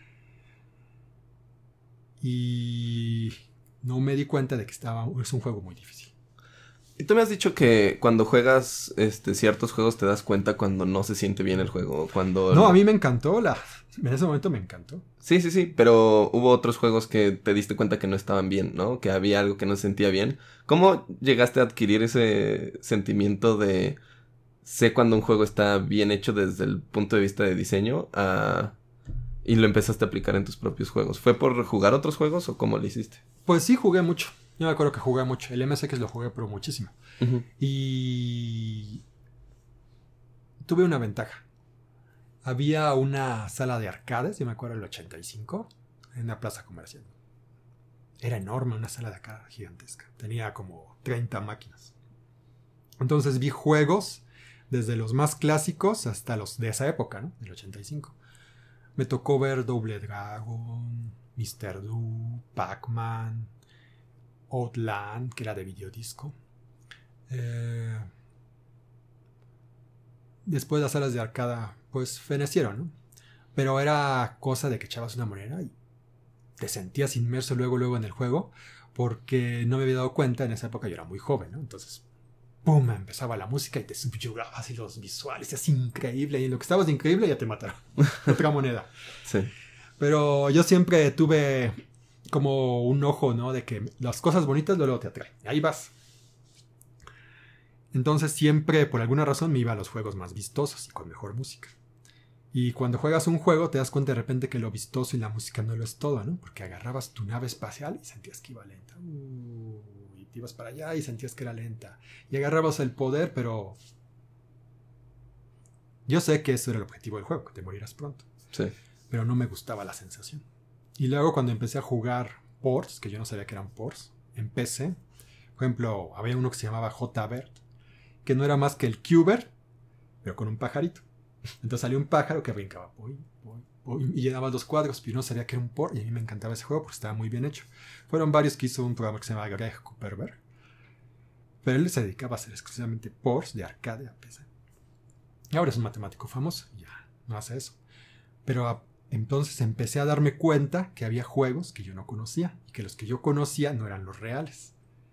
Y no me di cuenta de que es un juego muy difícil. Y tú me has dicho que cuando juegas ciertos juegos te das cuenta cuando no se siente bien el juego. No, a mí me encantó. En ese momento me encantó. Sí, pero hubo otros juegos que te diste cuenta que no estaban bien, ¿no? Que había algo que no se sentía bien. ¿Cómo llegaste a adquirir ese sentimiento de sé cuando un juego está bien hecho desde el punto de vista de diseño y lo empezaste a aplicar en tus propios juegos? ¿Fue por jugar otros juegos o cómo lo hiciste? Pues sí, jugué mucho. Yo me acuerdo que jugué mucho. El MSX lo jugué, pero muchísimo. Uh-huh. Y tuve una ventaja. Había una sala de arcades, yo me acuerdo del 85, en una plaza comercial. Era enorme, una sala de arcade gigantesca. Tenía como 30 máquinas. Entonces vi juegos Desde los más clásicos hasta los de esa época, ¿no? Del 85. Me tocó ver Double Dragon, Mr. Do, Pac-Man, Outland, que era de videodisco. Después las salas de arcada, pues fenecieron, ¿no? Pero era cosa de que echabas una moneda y te sentías inmerso luego en el juego, porque no me había dado cuenta, en esa época yo era muy joven, ¿no? Entonces, ¡pum!, empezaba la música y te subyugabas y los visuales, es increíble, y en lo que estabas de increíble ya te mataron. Otra moneda. Sí. Pero yo siempre tuve como un ojo, ¿no? De que las cosas bonitas luego te atraen. Ahí vas. Entonces siempre, por alguna razón, me iba a los juegos más vistosos y con mejor música. Y cuando juegas un juego te das cuenta de repente que lo vistoso y la música no lo es todo, ¿no? Porque agarrabas tu nave espacial y sentías que iba lenta. Y te ibas para allá y sentías que era lenta. Y agarrabas el poder, pero... Yo sé que eso era el objetivo del juego, que te morieras pronto. Sí. Pero no me gustaba la sensación. Y luego cuando empecé a jugar ports, que yo no sabía que eran ports, en PC, por ejemplo, había uno que se llamaba JBert, que no era más que el Qbert, pero con un pajarito. Entonces salía un pájaro que brincaba y llenaba los cuadros, pero yo no sabía que era un port, y a mí me encantaba ese juego porque estaba muy bien hecho. Fueron varios que hizo un programa que se llamaba Greg Kuperberg, pero él se dedicaba a hacer exclusivamente ports de arcade a PC. Y ahora es un matemático famoso, ya no hace eso. Pero entonces empecé a darme cuenta que había juegos que yo no conocía, y que los que yo conocía no eran los reales.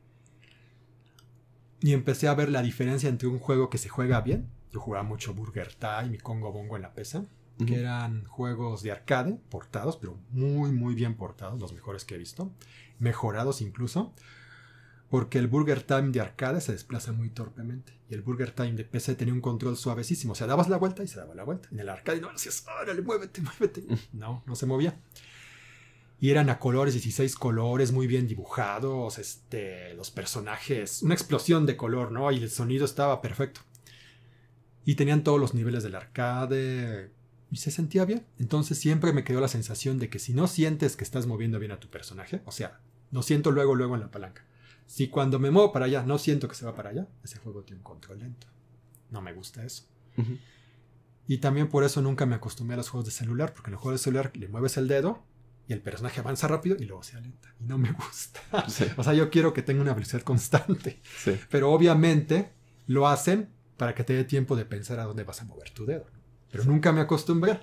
Y empecé a ver la diferencia entre un juego que se juega bien. Yo jugaba mucho Burger Time y Congo Bongo en la PC, que eran juegos de arcade, portados, pero muy, muy bien portados, los mejores que he visto, mejorados incluso, porque el Burger Time de arcade se desplaza muy torpemente, y el Burger Time de PC tenía un control suavecísimo, o sea, dabas la vuelta y se daba la vuelta. En el arcade no decías, órale, muévete. No se movía. Y eran a colores, 16 colores, muy bien dibujados, los personajes, una explosión de color, ¿no? Y el sonido estaba perfecto. Y tenían todos los niveles del arcade y se sentía bien. Entonces siempre me quedó la sensación de que si no sientes que estás moviendo bien a tu personaje, o sea, lo siento luego en la palanca. Si cuando me muevo para allá no siento que se va para allá, ese juego tiene un control lento. No me gusta eso. Y también por eso nunca me acostumbré a los juegos de celular, porque en los juegos de celular le mueves el dedo y el personaje avanza rápido y luego se alenta. Y no me gusta. Sí. O sea, yo quiero que tenga una velocidad constante. Sí. Pero obviamente lo hacen para que te dé tiempo de pensar a dónde vas a mover tu dedo. Pero nunca me acostumbré.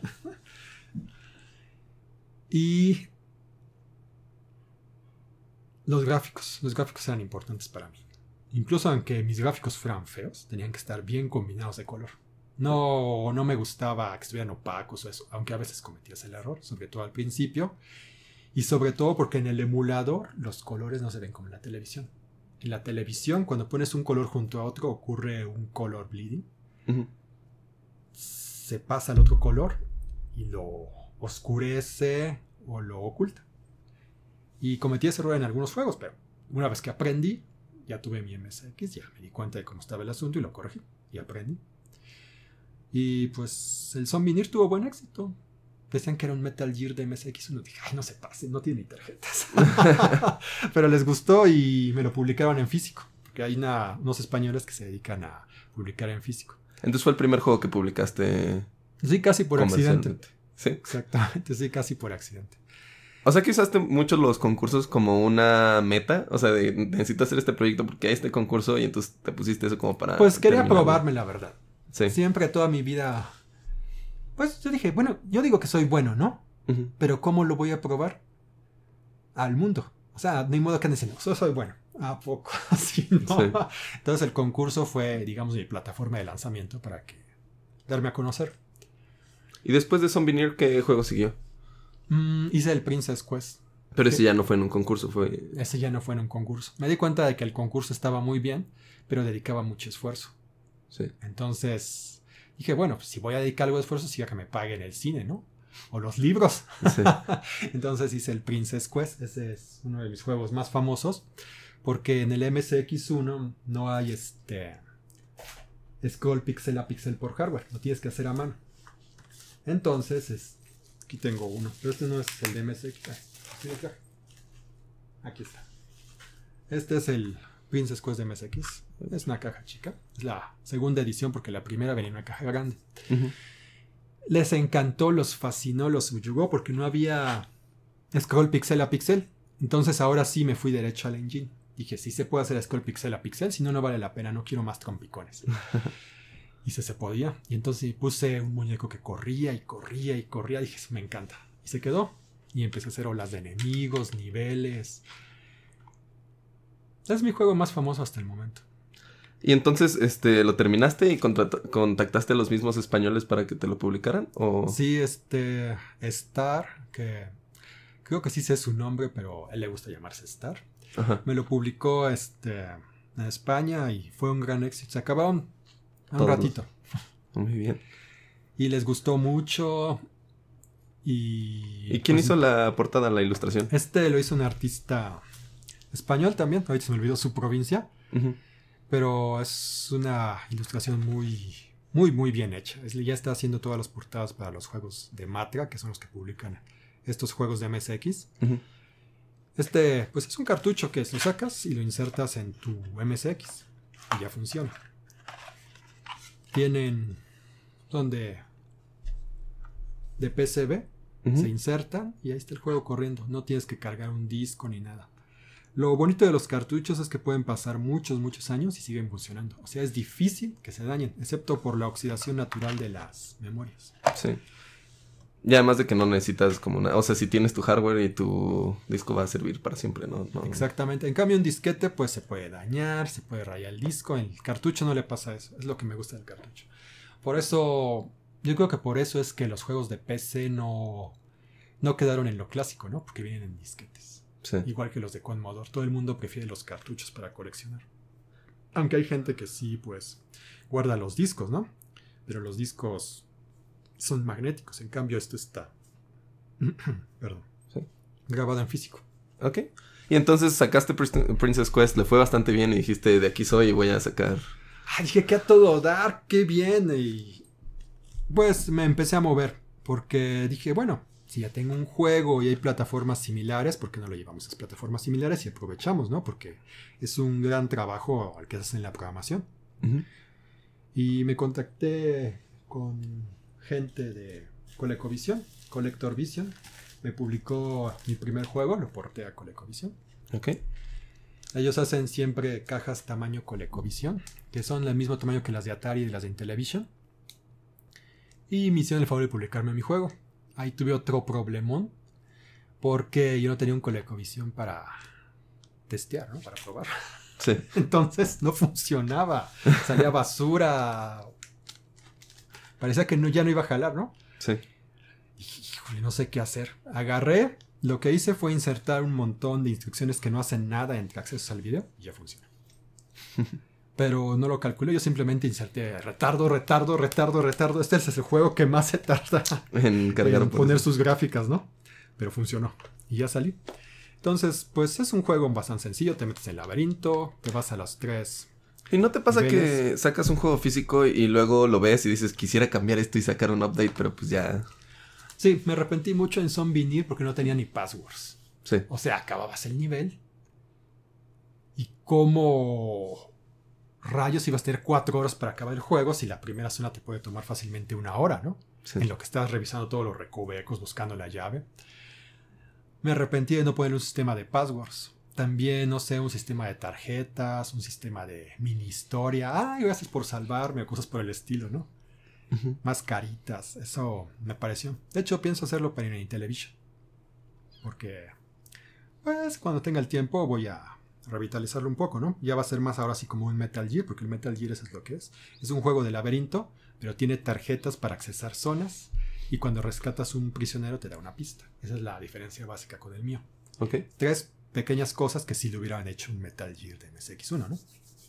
Y los gráficos eran importantes para mí. Incluso aunque mis gráficos fueran feos, tenían que estar bien combinados de color. No me gustaba que estuvieran opacos o eso, aunque a veces cometías el error, sobre todo al principio. Y sobre todo porque en el emulador los colores no se ven como en la televisión. En la televisión, cuando pones un color junto a otro, ocurre un color bleeding. Se pasa al otro color y lo oscurece o lo oculta. Y cometí ese error en algunos juegos, pero una vez que aprendí, ya tuve mi MSX, ya me di cuenta de cómo estaba el asunto y lo corregí. Y aprendí. Y pues el Zombie Nier tuvo buen éxito. Decían que era un Metal Gear de MSX1. Dije, ay, no se pase, no tiene ni tarjetas. Pero les gustó y me lo publicaron en físico. Porque hay unos españoles que se dedican a publicar en físico. Entonces fue el primer juego que publicaste. Sí, casi por accidente. Sí. Exactamente, sí, casi por accidente. O sea que usaste mucho los concursos como una meta. O sea, de necesito hacer este proyecto porque hay este concurso y entonces te pusiste eso como para... Pues quería probarme, la verdad. Sí. Siempre, toda mi vida... Pues yo dije, bueno, yo digo que soy bueno, ¿no? Pero ¿cómo lo voy a probar? Al mundo. O sea, ni modo que anden diciendo, yo soy bueno. ¿A poco? Así, ¿no? Sí. Entonces el concurso fue, digamos, mi plataforma de lanzamiento para darme a conocer. ¿Y después de Zombie Nier qué juego siguió? Hice el Princess Quest. Pero ese ya no fue en un concurso, Ese ya no fue en un concurso. Me di cuenta de que el concurso estaba muy bien, pero dedicaba mucho esfuerzo. Sí. Entonces... dije, bueno, pues si voy a dedicar algo de esfuerzo, sí que me paguen el cine, ¿no? O los libros. Sí. Entonces hice el Princess Quest. Ese es uno de mis juegos más famosos. Porque en el MSX1 no hay scroll pixel a pixel por hardware. Lo tienes que hacer a mano. Entonces, aquí tengo uno. Pero este no es el de MSX. Aquí está. Este es el Princess Quest de MSX. Es una caja chica. Es la segunda edición porque la primera venía en una caja grande. Ujú. Les encantó, los fascinó, los subyugó porque no había scroll pixel a pixel. Entonces ahora sí me fui derecho al engine. Dije, sí se puede hacer scroll pixel a pixel, si no, no vale la pena, no quiero más trompicones. Y se podía. Y entonces puse un muñeco que corría y corría y corría. Dije, me encanta. Y se quedó. Y empecé a hacer olas de enemigos, niveles. Es mi juego más famoso hasta el momento. Y entonces, ¿lo terminaste y contactaste a los mismos españoles para que te lo publicaran? ¿O? Sí, Star, que creo que sí sé su nombre, pero a él le gusta llamarse Star. Ajá. Me lo publicó en España y fue un gran éxito. Se acabaron un Todos. ratito. Muy bien. Y les gustó mucho. ¿Y quién pues, hizo la portada, la ilustración? Lo hizo un artista español también. Ahorita se me olvidó su provincia. Uh-huh. Pero es una ilustración muy, muy, muy bien hecha. Ya está haciendo todas las portadas para los juegos de Matra, que son los que publican estos juegos de MSX. Uh-huh. Pues es un cartucho que lo sacas y lo insertas en tu MSX y ya funciona. Tienen donde de PCB Uh-huh. se insertan y ahí está el juego corriendo. No tienes que cargar un disco ni nada. Lo bonito de los cartuchos es que pueden pasar muchos, muchos años y siguen funcionando. O sea, es difícil que se dañen, excepto por la oxidación natural de las memorias. Sí. Y además de que no necesitas como una... O sea, si tienes tu hardware y tu disco va a servir para siempre, ¿no? Exactamente. En cambio, un disquete pues se puede dañar, se puede rayar el disco. En el cartucho no le pasa eso. Es lo que me gusta del cartucho. Por eso, yo creo que por eso es que los juegos de PC no quedaron en lo clásico, ¿no? Porque vienen en disquetes. Sí. Igual que los de Commodore. Todo el mundo prefiere los cartuchos para coleccionar. Aunque hay gente que sí, pues, guarda los discos, ¿no? Pero los discos son magnéticos. En cambio, esto está perdón, sí, grabado en físico. Ok. Y entonces sacaste Princess Quest, le fue bastante bien y dijiste, de aquí soy y voy a sacar... Dije que a todo dar, qué bien. Y pues me empecé a mover. Porque dije, bueno, si ya tengo un juego y hay plataformas similares, ¿por qué no lo llevamos a esas plataformas similares y aprovechamos, ¿no? Porque es un gran trabajo al que haces en la programación. Uh-huh. Y me contacté con gente de ColecoVision, Collector Vision. Me publicó mi primer juego, lo porté a ColecoVision. Ok. Ellos hacen siempre cajas tamaño ColecoVision, que son del mismo tamaño que las de Atari y las de Intellivision. Y me hicieron el favor de publicarme mi juego. Ahí tuve otro problemón, porque yo no tenía un ColecoVision para testear, ¿no? Para probar. Sí. Entonces no funcionaba. Salía basura. Parecía que ya no iba a jalar, ¿no? Sí. Híjole, no sé qué hacer. Agarré. Lo que hice fue insertar un montón de instrucciones que no hacen nada entre accesos al video y ya funciona. Pero no lo calculé, yo simplemente inserté retardo. Este es el juego que más se tarda en cargar en poner sus gráficas, ¿no? Pero funcionó y ya salí. Entonces, pues es un juego bastante sencillo. Te metes en el laberinto, te vas a los 3. ¿Y no te pasa niveles. que sacas un juego físico y luego lo ves y dices, quisiera cambiar esto y sacar un update, pero pues ya... Sí, me arrepentí mucho en Zombie Near porque no tenía ni passwords. Sí. O sea, acababas el nivel. ¿Y cómo rayos ibas a tener 4 horas para acabar el juego si la primera zona te puede tomar fácilmente 1 hora, ¿no? Sí. En lo que estás revisando todos los recovecos, buscando la llave. Me arrepentí de no poner un sistema de passwords. También, no sé, un sistema de tarjetas, un sistema de mini historia. Ay, gracias por salvarme, o cosas por el estilo, ¿no? Uh-huh. Más caritas, eso me pareció. De hecho, pienso hacerlo para Intellivision. Porque, pues, cuando tenga el tiempo voy a revitalizarlo un poco, ¿no? Ya va a ser más ahora así como un Metal Gear, porque el Metal Gear eso es lo que es. Es un juego de laberinto, pero tiene tarjetas para accesar zonas. Y cuando rescatas un prisionero te da una pista. Esa es la diferencia básica con el mío. Ok. 3 pequeñas cosas que sí le hubieran hecho un Metal Gear de MSX1, ¿no?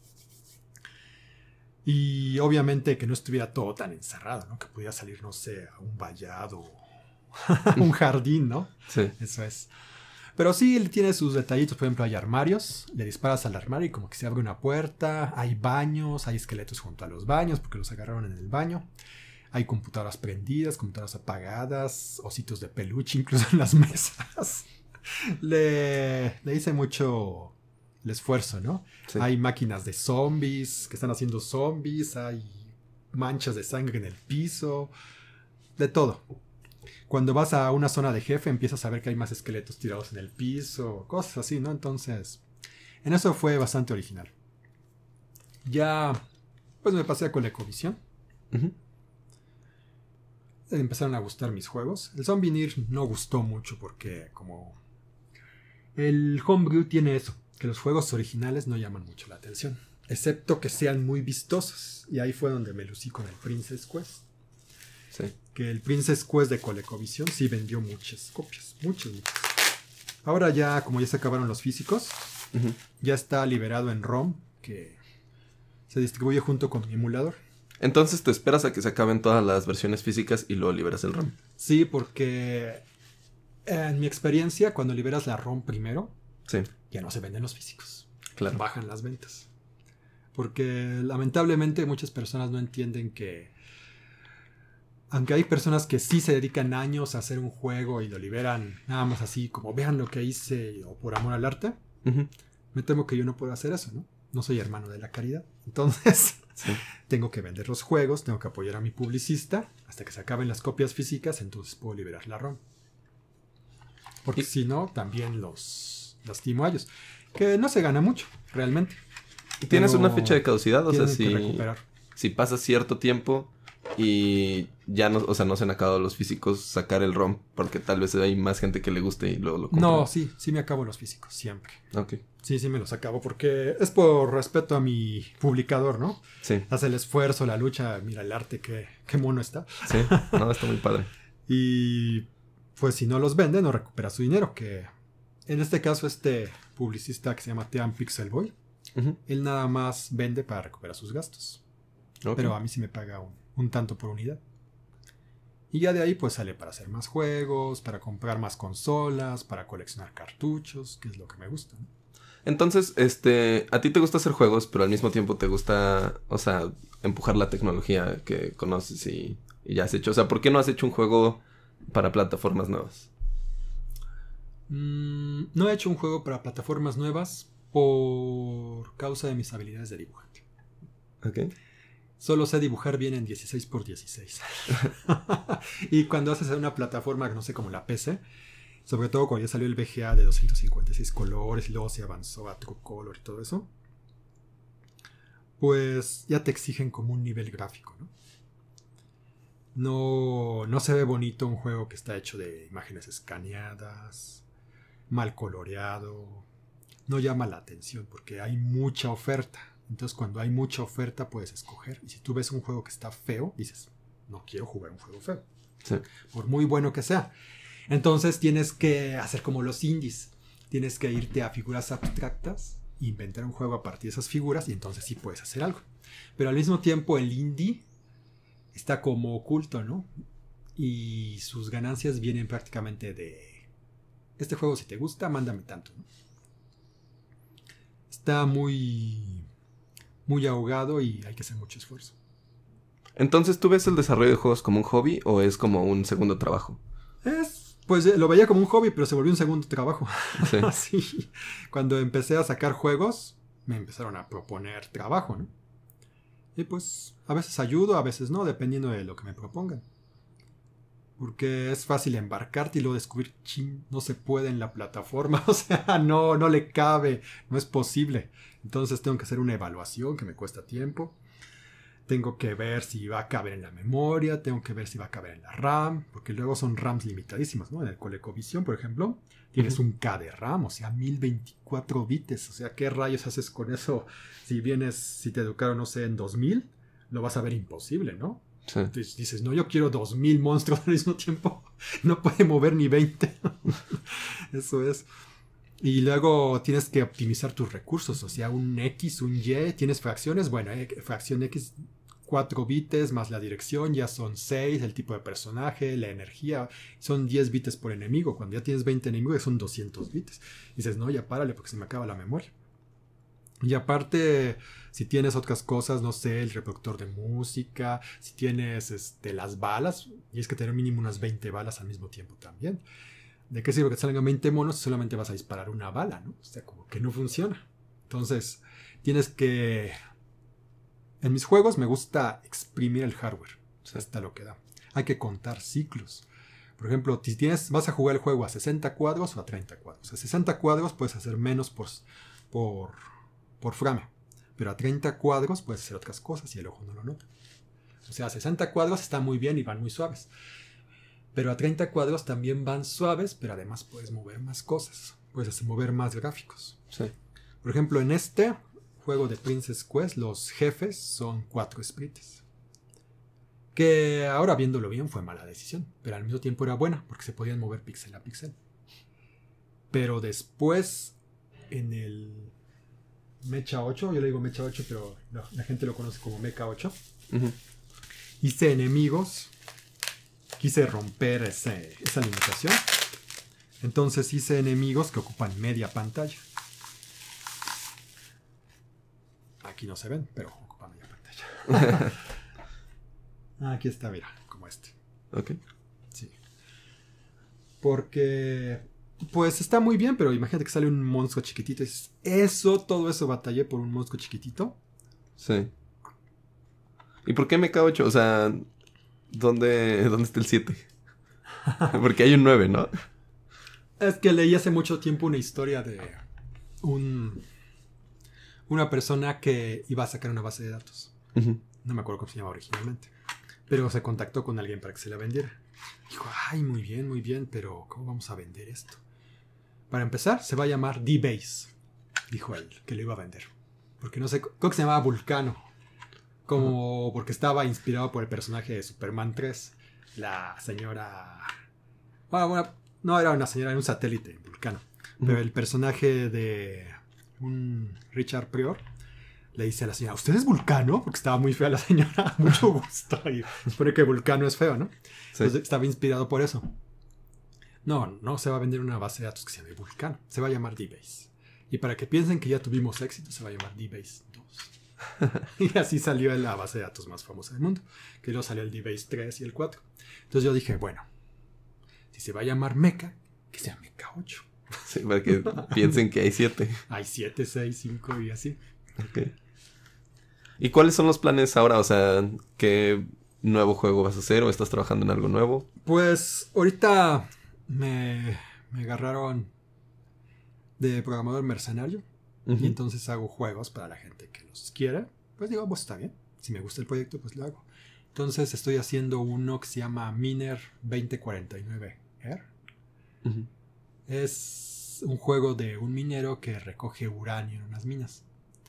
Y obviamente que no estuviera todo tan encerrado, ¿no? Que pudiera salir, no sé, a un vallado, un jardín, ¿no? Sí. Eso es. Pero sí, él tiene sus detallitos. Por ejemplo, hay armarios. Le disparas al armario y como que se abre una puerta. Hay baños, hay esqueletos junto a los baños porque los agarraron en el baño. Hay computadoras prendidas, computadoras apagadas, ositos de peluche incluso en las mesas. Le hice mucho el esfuerzo, ¿no? Sí. Hay máquinas de zombies que están haciendo zombies, hay manchas de sangre en el piso, de todo. Cuando vas a una zona de jefe empiezas a ver que hay más esqueletos tirados en el piso, cosas así, ¿no? Entonces, en eso fue bastante original. Ya, pues me pasé a ColecoVision. Uh-huh. Empezaron a gustar mis juegos. El Zombie Nier no gustó mucho porque como el homebrew tiene eso, que los juegos originales no llaman mucho la atención, excepto que sean muy vistosos. Y ahí fue donde me lucí con el Princess Quest. Sí. Que el Princess Quest de ColecoVision sí vendió muchas copias, muchas. Ahora ya, como ya se acabaron los físicos, Uh-huh. ya está liberado en ROM, que se distribuye junto con mi emulador. Entonces te esperas a que se acaben todas las versiones físicas y luego liberas el ROM. Sí, porque en mi experiencia, cuando liberas la ROM primero, Sí. ya no se venden los físicos. Claro. Bajan las ventas. Porque lamentablemente muchas personas no entienden que, aunque hay personas que sí se dedican años a hacer un juego y lo liberan nada más así, como vean lo que hice o por amor al arte, Uh-huh. me temo que yo no puedo hacer eso, ¿no? No soy hermano de la caridad. Entonces, Sí. tengo que vender los juegos, tengo que apoyar a mi publicista hasta que se acaben las copias físicas, entonces puedo liberar la ROM. Porque Y- si no, también los lastimo a ellos. Que no se gana mucho, realmente. ¿Tienes Pero una fecha de caducidad? O sea, tienen que recuperar. si pasa cierto tiempo y ya no, o sea, no se han acabado los físicos, sacar el ROM, porque tal vez hay más gente que le guste y luego lo compra. No, sí me acabo los físicos, siempre. Ok. Sí me los acabo, porque es por respeto a mi publicador, ¿no? Sí, Hace el esfuerzo, la lucha, mira el arte, qué mono está. sí. No, está muy padre. Y pues si no los vende, no recupera su dinero, que en este caso este publicista que se llama Team Pixel Boy, Uh-huh. él nada más vende para recuperar sus gastos. Ok. Pero a mí sí me paga un tanto por unidad. Y ya de ahí pues sale para hacer más juegos, para comprar más consolas, para coleccionar cartuchos, que es lo que me gusta, ¿no? Entonces, a ti te gusta hacer juegos, pero al mismo tiempo te gusta, o sea, empujar la tecnología que conoces y ya has hecho. O sea, ¿por qué no has hecho un juego para plataformas nuevas? No he hecho un juego para plataformas nuevas por causa de mis habilidades de dibujante. Ok. Solo sé dibujar bien en 16x16. Y cuando haces una plataforma, no sé, como la PC, sobre todo cuando ya salió el VGA de 256 colores y luego se avanzó a True Color y todo eso, pues ya te exigen como un nivel gráfico, ¿no? No se ve bonito un juego que está hecho de imágenes escaneadas, mal coloreado. No llama la atención porque hay mucha oferta. Entonces cuando hay mucha oferta puedes escoger. Y si tú ves un juego que está feo, dices, no quiero jugar un juego feo. Sí. Por muy bueno que sea. Entonces tienes que hacer como los indies. Tienes que irte a figuras abstractas, inventar un juego a partir de esas figuras y entonces sí puedes hacer algo. Pero al mismo tiempo el indie está como oculto, ¿no? Y sus ganancias vienen prácticamente de este juego, si te gusta, mándame tanto, ¿no? Está muy ahogado y hay que hacer mucho esfuerzo. Entonces, ¿tú ves el desarrollo de juegos como un hobby o es como un segundo trabajo? Pues lo veía como un hobby, pero se volvió un segundo trabajo. Sí. Sí. Cuando empecé a sacar juegos, me empezaron a proponer trabajo, ¿no? Y pues a veces ayudo, a veces no, dependiendo de lo que me propongan. Porque es fácil embarcarte y luego descubrir, no se puede en la plataforma, o sea, no le cabe, no es posible. Entonces tengo que hacer una evaluación que me cuesta tiempo. Tengo que ver si va a caber en la memoria, tengo que ver si va a caber en la RAM, porque luego son RAMs limitadísimas, ¿no? En el ColecoVision, por ejemplo, tienes un K de RAM, o sea, 1024 bits, o sea, ¿qué rayos haces con eso? Si te educaron, no sé, en 2000, lo vas a ver imposible, ¿no? Sí. Entonces dices, no, yo quiero 2000 monstruos al mismo tiempo, no puede mover ni 20. Eso es. Y luego tienes que optimizar tus recursos, o sea, un X, un Y, tienes fracciones, bueno, fracción X, 4 bits más la dirección, ya son 6, el tipo de personaje, la energía, son 10 bits por enemigo, cuando ya tienes 20 enemigos son 200 bits. Y dices, no, ya párale porque se me acaba la memoria. Y aparte, si tienes otras cosas, no sé, el reproductor de música, si tienes las balas, y es que tener mínimo unas 20 balas al mismo tiempo también. ¿De qué sirve que te salgan 20 monos si solamente vas a disparar una bala, ¿no? O sea, como que no funciona. Entonces, tienes que... En mis juegos me gusta exprimir el hardware. Sí. Hasta lo que da. Hay que contar ciclos. Por ejemplo, si vas a jugar el juego a 60 cuadros o a 30 cuadros. A 60 cuadros puedes hacer menos por frame. Pero a 30 cuadros puedes hacer otras cosas y el ojo no lo nota. O sea, a 60 cuadros están muy bien y van muy suaves. Pero a 30 cuadros también van suaves, pero además puedes mover más cosas. Puedes mover más gráficos. Sí. Por ejemplo, en este juego de Princess Quest, los jefes son 4 sprites. Que ahora viéndolo bien fue mala decisión. Pero al mismo tiempo era buena, porque se podían mover píxel a píxel. Pero después, en el Mecha 8, yo le digo Mecha 8, pero la gente lo conoce como Mecha 8. Uh-huh. Hice enemigos. Quise romper esa limitación. Entonces hice enemigos que ocupan media pantalla. Aquí no se ven, pero ocupan media pantalla. Aquí está, mira, como este. Ok. Sí. Porque, pues está muy bien, pero imagínate que sale un monstruo chiquitito. Todo eso batallé por un monstruo chiquitito. Sí. ¿Y por qué MK8? O sea, ¿dónde está el 7? Porque hay un 9, ¿no? Es que leí hace mucho tiempo una historia de una persona que iba a sacar una base de datos. Uh-huh. No me acuerdo cómo se llamaba originalmente. Pero se contactó con alguien para que se la vendiera. Dijo, ay, muy bien, pero ¿cómo vamos a vender esto? Para empezar, se va a llamar D-Base. Dijo él, que lo iba a vender. Porque no sé, creo que se llamaba Vulcano. Como porque estaba inspirado por el personaje de Superman 3. La señora... Bueno, no era una señora, era un satélite, Vulcano. Pero el personaje de un Richard Pryor le dice a la señora, ¿usted es Vulcano? Porque estaba muy fea la señora. Mucho gusto. Y supone que Vulcano es feo, ¿no? Sí. Entonces estaba inspirado por eso. No se va a vender una base de datos que se llame Vulcano. Se va a llamar D-Base. Y para que piensen que ya tuvimos éxito, se va a llamar D-Base 2. Y así salió la base de datos más famosa del mundo. Que luego salió el D-Base 3 y el 4. Entonces yo dije, bueno, si se va a llamar Mecha, que sea Mecha 8. Sí, para que piensen que hay 7. Hay 7, 6, 5 y así. Ok. ¿Y cuáles son los planes ahora? O sea, ¿qué nuevo juego vas a hacer o estás trabajando en algo nuevo? Pues ahorita me agarraron de programador mercenario. Uh-huh. Y entonces hago juegos para la gente que los quiera. Pues digo, pues está bien. Si me gusta el proyecto, pues lo hago. Entonces estoy haciendo uno que se llama Miner 2049R. Uh-huh. Es un juego de un minero que recoge uranio en unas minas.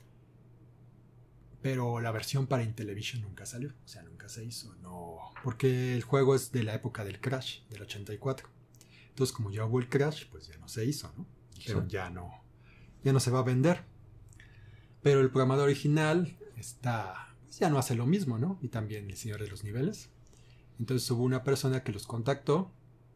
Pero la versión para Intellivision nunca salió. O sea, nunca se hizo. No, porque el juego es de la época del Crash, del 84. Entonces, como ya hubo el Crash, pues ya no se hizo, ¿no? Dijeron, sí, ya no se va a vender. Pero el programador original pues ya no hace lo mismo, ¿no? Y también el señor de los niveles. Entonces hubo una persona que los contactó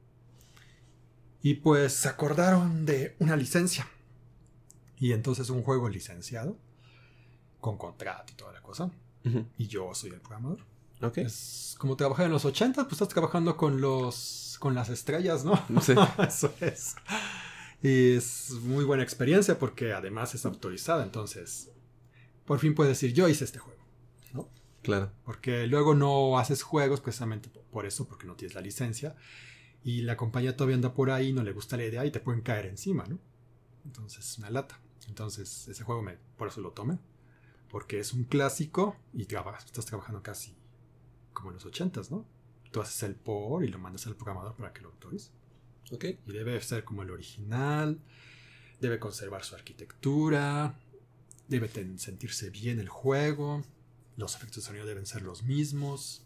y pues se acordaron de una licencia. Y entonces un juego licenciado, con contrato y toda la cosa. Uh-huh. Y yo soy el programador. Okay. Es como trabajar en los 80, pues estás trabajando con las estrellas, ¿no? Sí. Eso es. Y es muy buena experiencia porque además es autorizada. Entonces, por fin puedes decir, yo hice este juego, ¿no? Claro. Porque luego no haces juegos precisamente por eso, porque no tienes la licencia. Y la compañía todavía anda por ahí, no le gusta la idea y te pueden caer encima, ¿no? Entonces es una lata. Entonces ese juego por eso lo tomé. Porque es un clásico y estás trabajando casi como en los 80s, ¿no? Tú haces el por y lo mandas al programador para que lo autorice. Okay. Y debe ser como el original, debe conservar su arquitectura, debe sentirse bien el juego, los efectos de sonido deben ser los mismos.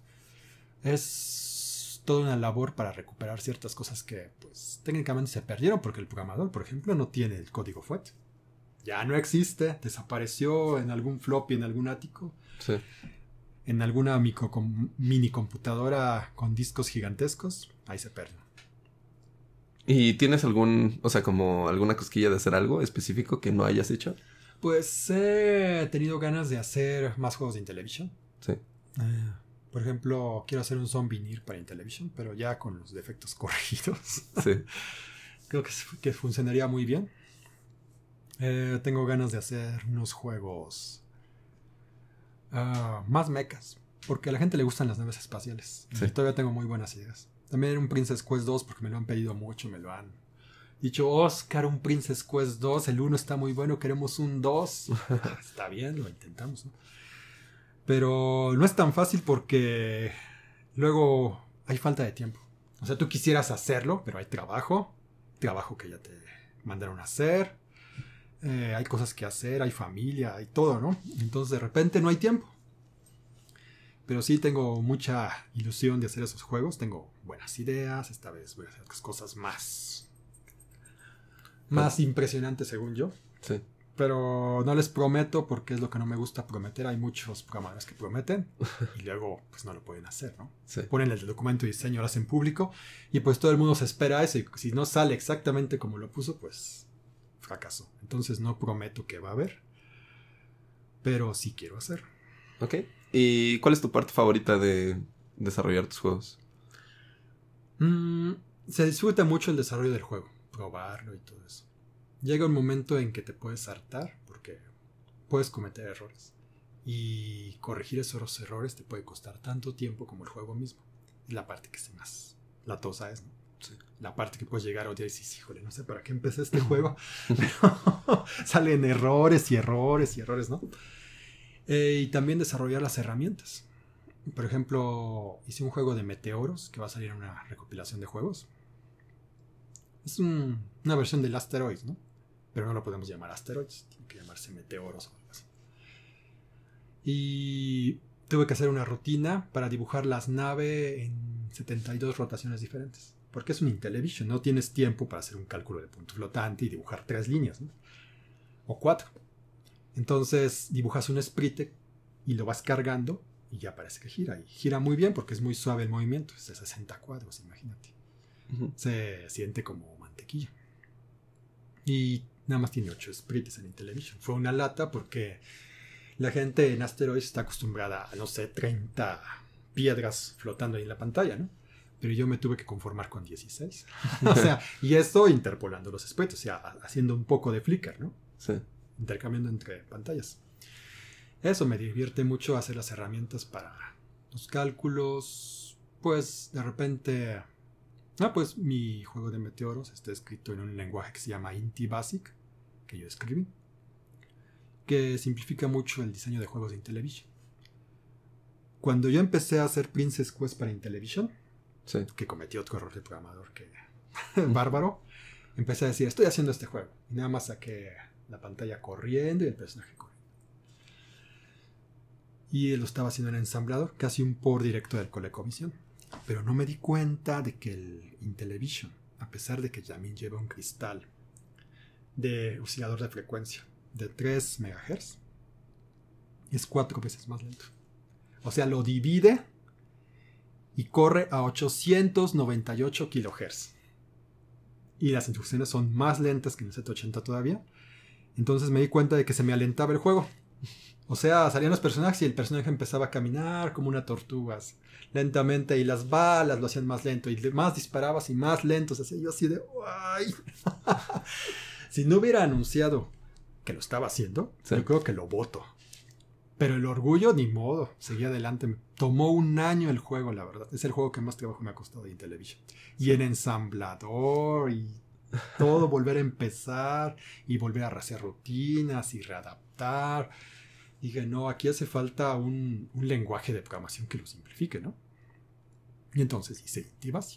Es toda una labor para recuperar ciertas cosas que pues técnicamente se perdieron porque el programador, por ejemplo, no tiene el código fuente. Ya no existe, desapareció en algún floppy, en algún ático. Sí. En alguna mini computadora con discos gigantescos, ahí se perdió. ¿Y tienes como alguna cosquilla de hacer algo específico que no hayas hecho? Pues he tenido ganas de hacer más juegos de Intellivision. Sí. Por ejemplo, quiero hacer un Zombie Nier para Intellivision, pero ya con los defectos corregidos. Sí. Creo que funcionaría muy bien. Tengo ganas de hacer unos juegos más mechas, porque a la gente le gustan las naves espaciales. Sí. Y todavía tengo muy buenas ideas. También un Princess Quest 2, porque me lo han pedido mucho, me lo han dicho, Oscar, un Princess Quest 2, el 1 está muy bueno, queremos un 2. Está bien, lo intentamos, ¿no? Pero no es tan fácil porque luego hay falta de tiempo. O sea, tú quisieras hacerlo, pero hay trabajo que ya te mandaron a hacer, hay cosas que hacer, hay familia, hay todo, ¿no? Entonces de repente no hay tiempo. Pero sí tengo mucha ilusión de hacer esos juegos, tengo buenas ideas, esta vez voy a hacer cosas más impresionantes según yo. Sí. Pero no les prometo porque es lo que no me gusta prometer. Hay muchos programadores que prometen y luego pues no lo pueden hacer, ¿no? Sí. Ponen el documento de diseño, lo hacen público y pues todo el mundo se espera eso y si no sale exactamente como lo puso, pues fracaso. Entonces no prometo que va a haber, pero sí quiero hacer. Ok. ¿Y cuál es tu parte favorita de desarrollar tus juegos? Se disfruta mucho el desarrollo del juego, probarlo y todo eso. Llega un momento en que te puedes hartar porque puedes cometer errores. Y corregir esos errores te puede costar tanto tiempo como el juego mismo. Es la parte que se más latosa es, ¿no? Sí. La parte que puedes llegar a odiar y dices, híjole, no sé para qué empecé este juego. Pero salen errores y errores y errores, ¿no? Y también desarrollar las herramientas. Por ejemplo, hice un juego de meteoros que va a salir en una recopilación de juegos. Es una versión del Asteroids, ¿no? Pero no lo podemos llamar Asteroids, tiene que llamarse Meteoros o algo así. Y tuve que hacer una rutina para dibujar las naves en 72 rotaciones diferentes. Porque es un Intellivision, no tienes tiempo para hacer un cálculo de punto flotante y dibujar 3 líneas, ¿no? O 4. Entonces dibujas un sprite y lo vas cargando y ya parece que gira. Y gira muy bien porque es muy suave el movimiento, es de 60 cuadros, imagínate. Se siente como mantequilla. Y nada más tiene 8 sprites en Intellivision. Fue una lata porque la gente en Asteroids está acostumbrada a, no sé, 30 piedras flotando ahí en la pantalla, ¿no? Pero yo me tuve que conformar con 16. O sea, y esto interpolando los sprites, o sea, haciendo un poco de flicker, ¿no? Sí. Intercambiando entre pantallas. Eso me divierte mucho, hacer las herramientas para los cálculos. Pues de repente... pues mi juego de meteoros está escrito en un lenguaje que se llama Inti Basic, que yo escribí, que simplifica mucho el diseño de juegos de Intellivision. Cuando yo empecé a hacer Princess Quest para Intellivision, Sí. que cometí otro error de programador que bárbaro, empecé a decir, estoy haciendo este juego. Y nada más saqué la pantalla corriendo y el personaje corriendo. Y lo estaba haciendo en ensamblador, casi un por directo del ColecoVision. Pero no me di cuenta de que el Intellivision, a pesar de que también lleva un cristal de oscilador de frecuencia de 3 MHz, es 4 veces más lento. O sea, lo divide y corre a 898 kHz. Y las instrucciones son más lentas que en el Z80 todavía. Entonces me di cuenta de que se me alentaba el juego. O sea, salían los personajes y el personaje empezaba a caminar como una tortuga, lentamente, y las balas lo hacían más lento, y más disparabas y más lentos, así yo así de ¡ay! Si no hubiera anunciado que lo estaba haciendo, sí, yo creo que lo voto. Pero el orgullo, ni modo, seguí adelante. Tomó un año el juego, la verdad. Es el juego que más trabajo me ha costado de Intellivision. Y en ensamblador y todo, volver a empezar y volver a hacer rutinas y readaptar. Dije, no, aquí hace falta un lenguaje de programación que lo simplifique, ¿no? Y entonces hice Inti Basic.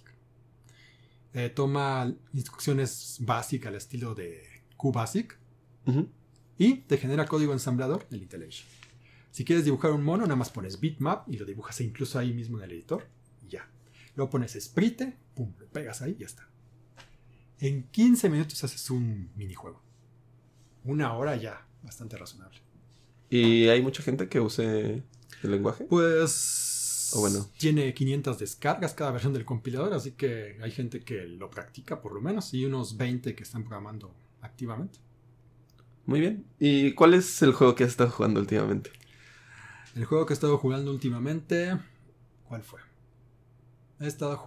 Toma instrucciones básicas al estilo de QBasic y te genera código ensamblador del Intellivision. Si quieres dibujar un mono, nada más pones bitmap y lo dibujas incluso ahí mismo en el editor y ya. Luego pones sprite, pum, lo pegas ahí y ya está. En 15 minutos haces un minijuego. 1 hora ya, bastante razonable. ¿Y hay mucha gente que use el lenguaje? Pues... bueno. Tiene 500 descargas cada versión del compilador, así que hay gente que lo practica por lo menos y unos 20 que están programando activamente. Muy bien. ¿Y cuál es el juego que has estado jugando últimamente? El juego que he estado jugando últimamente... ¿Cuál fue? He estado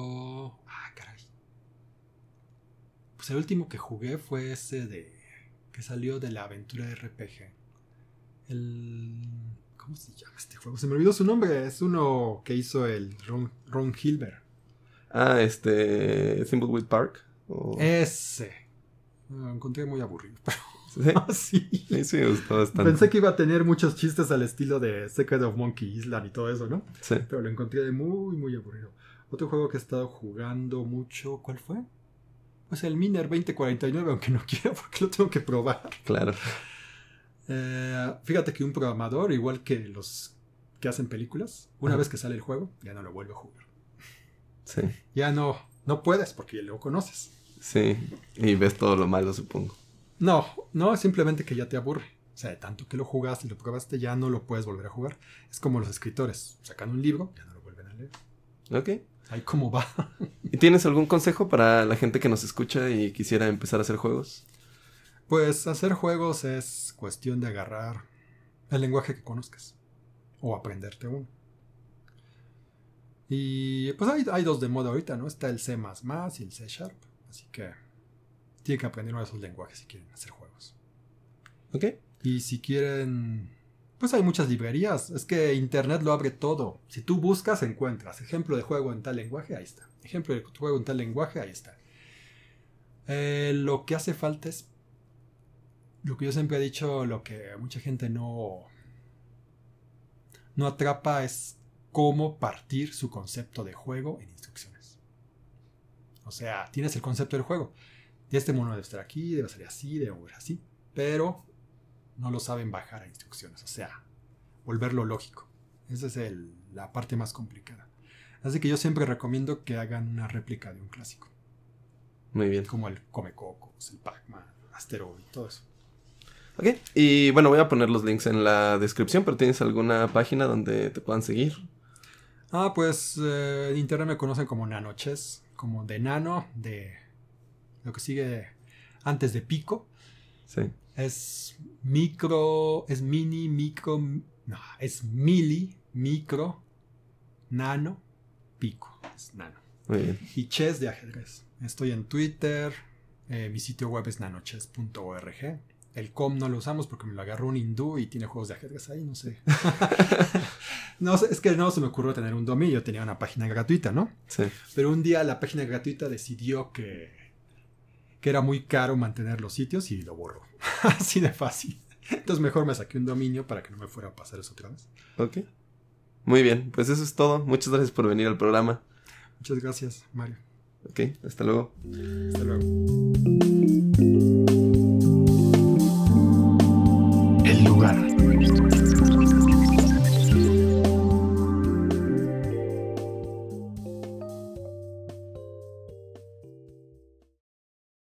jugando... caray. Pues el último que jugué fue ese de que salió de la aventura RPG. ¿Cómo se llama este juego? Se me olvidó su nombre. Es uno que hizo el Ron Gilbert. Thimbleweed Park. Ese. Lo encontré muy aburrido. ¿Sí? Sí, me gustó bastante. Pensé que iba a tener muchos chistes al estilo de Secret of Monkey Island y todo eso, ¿no? Sí. Pero lo encontré muy, muy aburrido. Otro juego que he estado jugando mucho, ¿cuál fue? Pues el Miner 2049, aunque no quiero porque lo tengo que probar. Claro. Fíjate que un programador, igual que los que hacen películas, una vez que sale el juego, ya no lo vuelve a jugar. Sí. Ya no puedes porque ya lo conoces. Sí, y ves todo lo malo, supongo. No, simplemente que ya te aburre. O sea, de tanto que lo jugaste y lo probaste, ya no lo puedes volver a jugar. Es como los escritores, sacan un libro, ya no lo vuelven a leer. Ok. Ahí cómo va. ¿Y tienes algún consejo para la gente que nos escucha y quisiera empezar a hacer juegos? Pues hacer juegos es cuestión de agarrar el lenguaje que conozcas o aprenderte uno. Y pues hay dos de moda ahorita, ¿no? Está el C++ y el C#. Así que tienen que aprender uno de esos lenguajes si quieren hacer juegos. Ok. Y si quieren, pues hay muchas librerías. Es que Internet lo abre todo. Si tú buscas, encuentras. Ejemplo de juego en tal lenguaje, ahí está. Ejemplo de juego en tal lenguaje, ahí está. Lo que hace falta es lo que yo siempre he dicho, lo que mucha gente no atrapa es cómo partir su concepto de juego en instrucciones. O sea, tienes el concepto del juego. Este mono debe estar aquí, debe ser así, debe ser así. Pero no lo saben bajar a instrucciones. O sea, volverlo lógico. Esa es la parte más complicada. Así que yo siempre recomiendo que hagan una réplica de un clásico. Muy bien. Como el Comecocos, el Pac-Man, Asteroid, todo eso. Ok, y bueno, voy a poner los links en la descripción, pero ¿tienes alguna página donde te puedan seguir? Pues en internet me conocen como NanoChess, como de nano, de lo que sigue antes de pico. Sí. Es micro, es mini, micro, no, es mili, micro, nano, pico, es nano. Muy bien. Y chess de ajedrez. Estoy en Twitter, mi sitio web es nanochess.org. El com no lo usamos porque me lo agarró un hindú y tiene juegos de ajedrez ahí, no sé. No sé, es que no se me ocurrió tener un dominio, yo tenía una página gratuita, ¿no? Sí. Pero un día la página gratuita decidió que era muy caro mantener los sitios y lo borró. Así de fácil. Entonces mejor me saqué un dominio para que no me fuera a pasar eso otra vez. Ok. Muy bien, pues eso es todo. Muchas gracias por venir al programa. Muchas gracias, Mario. Ok, hasta luego. Hasta luego.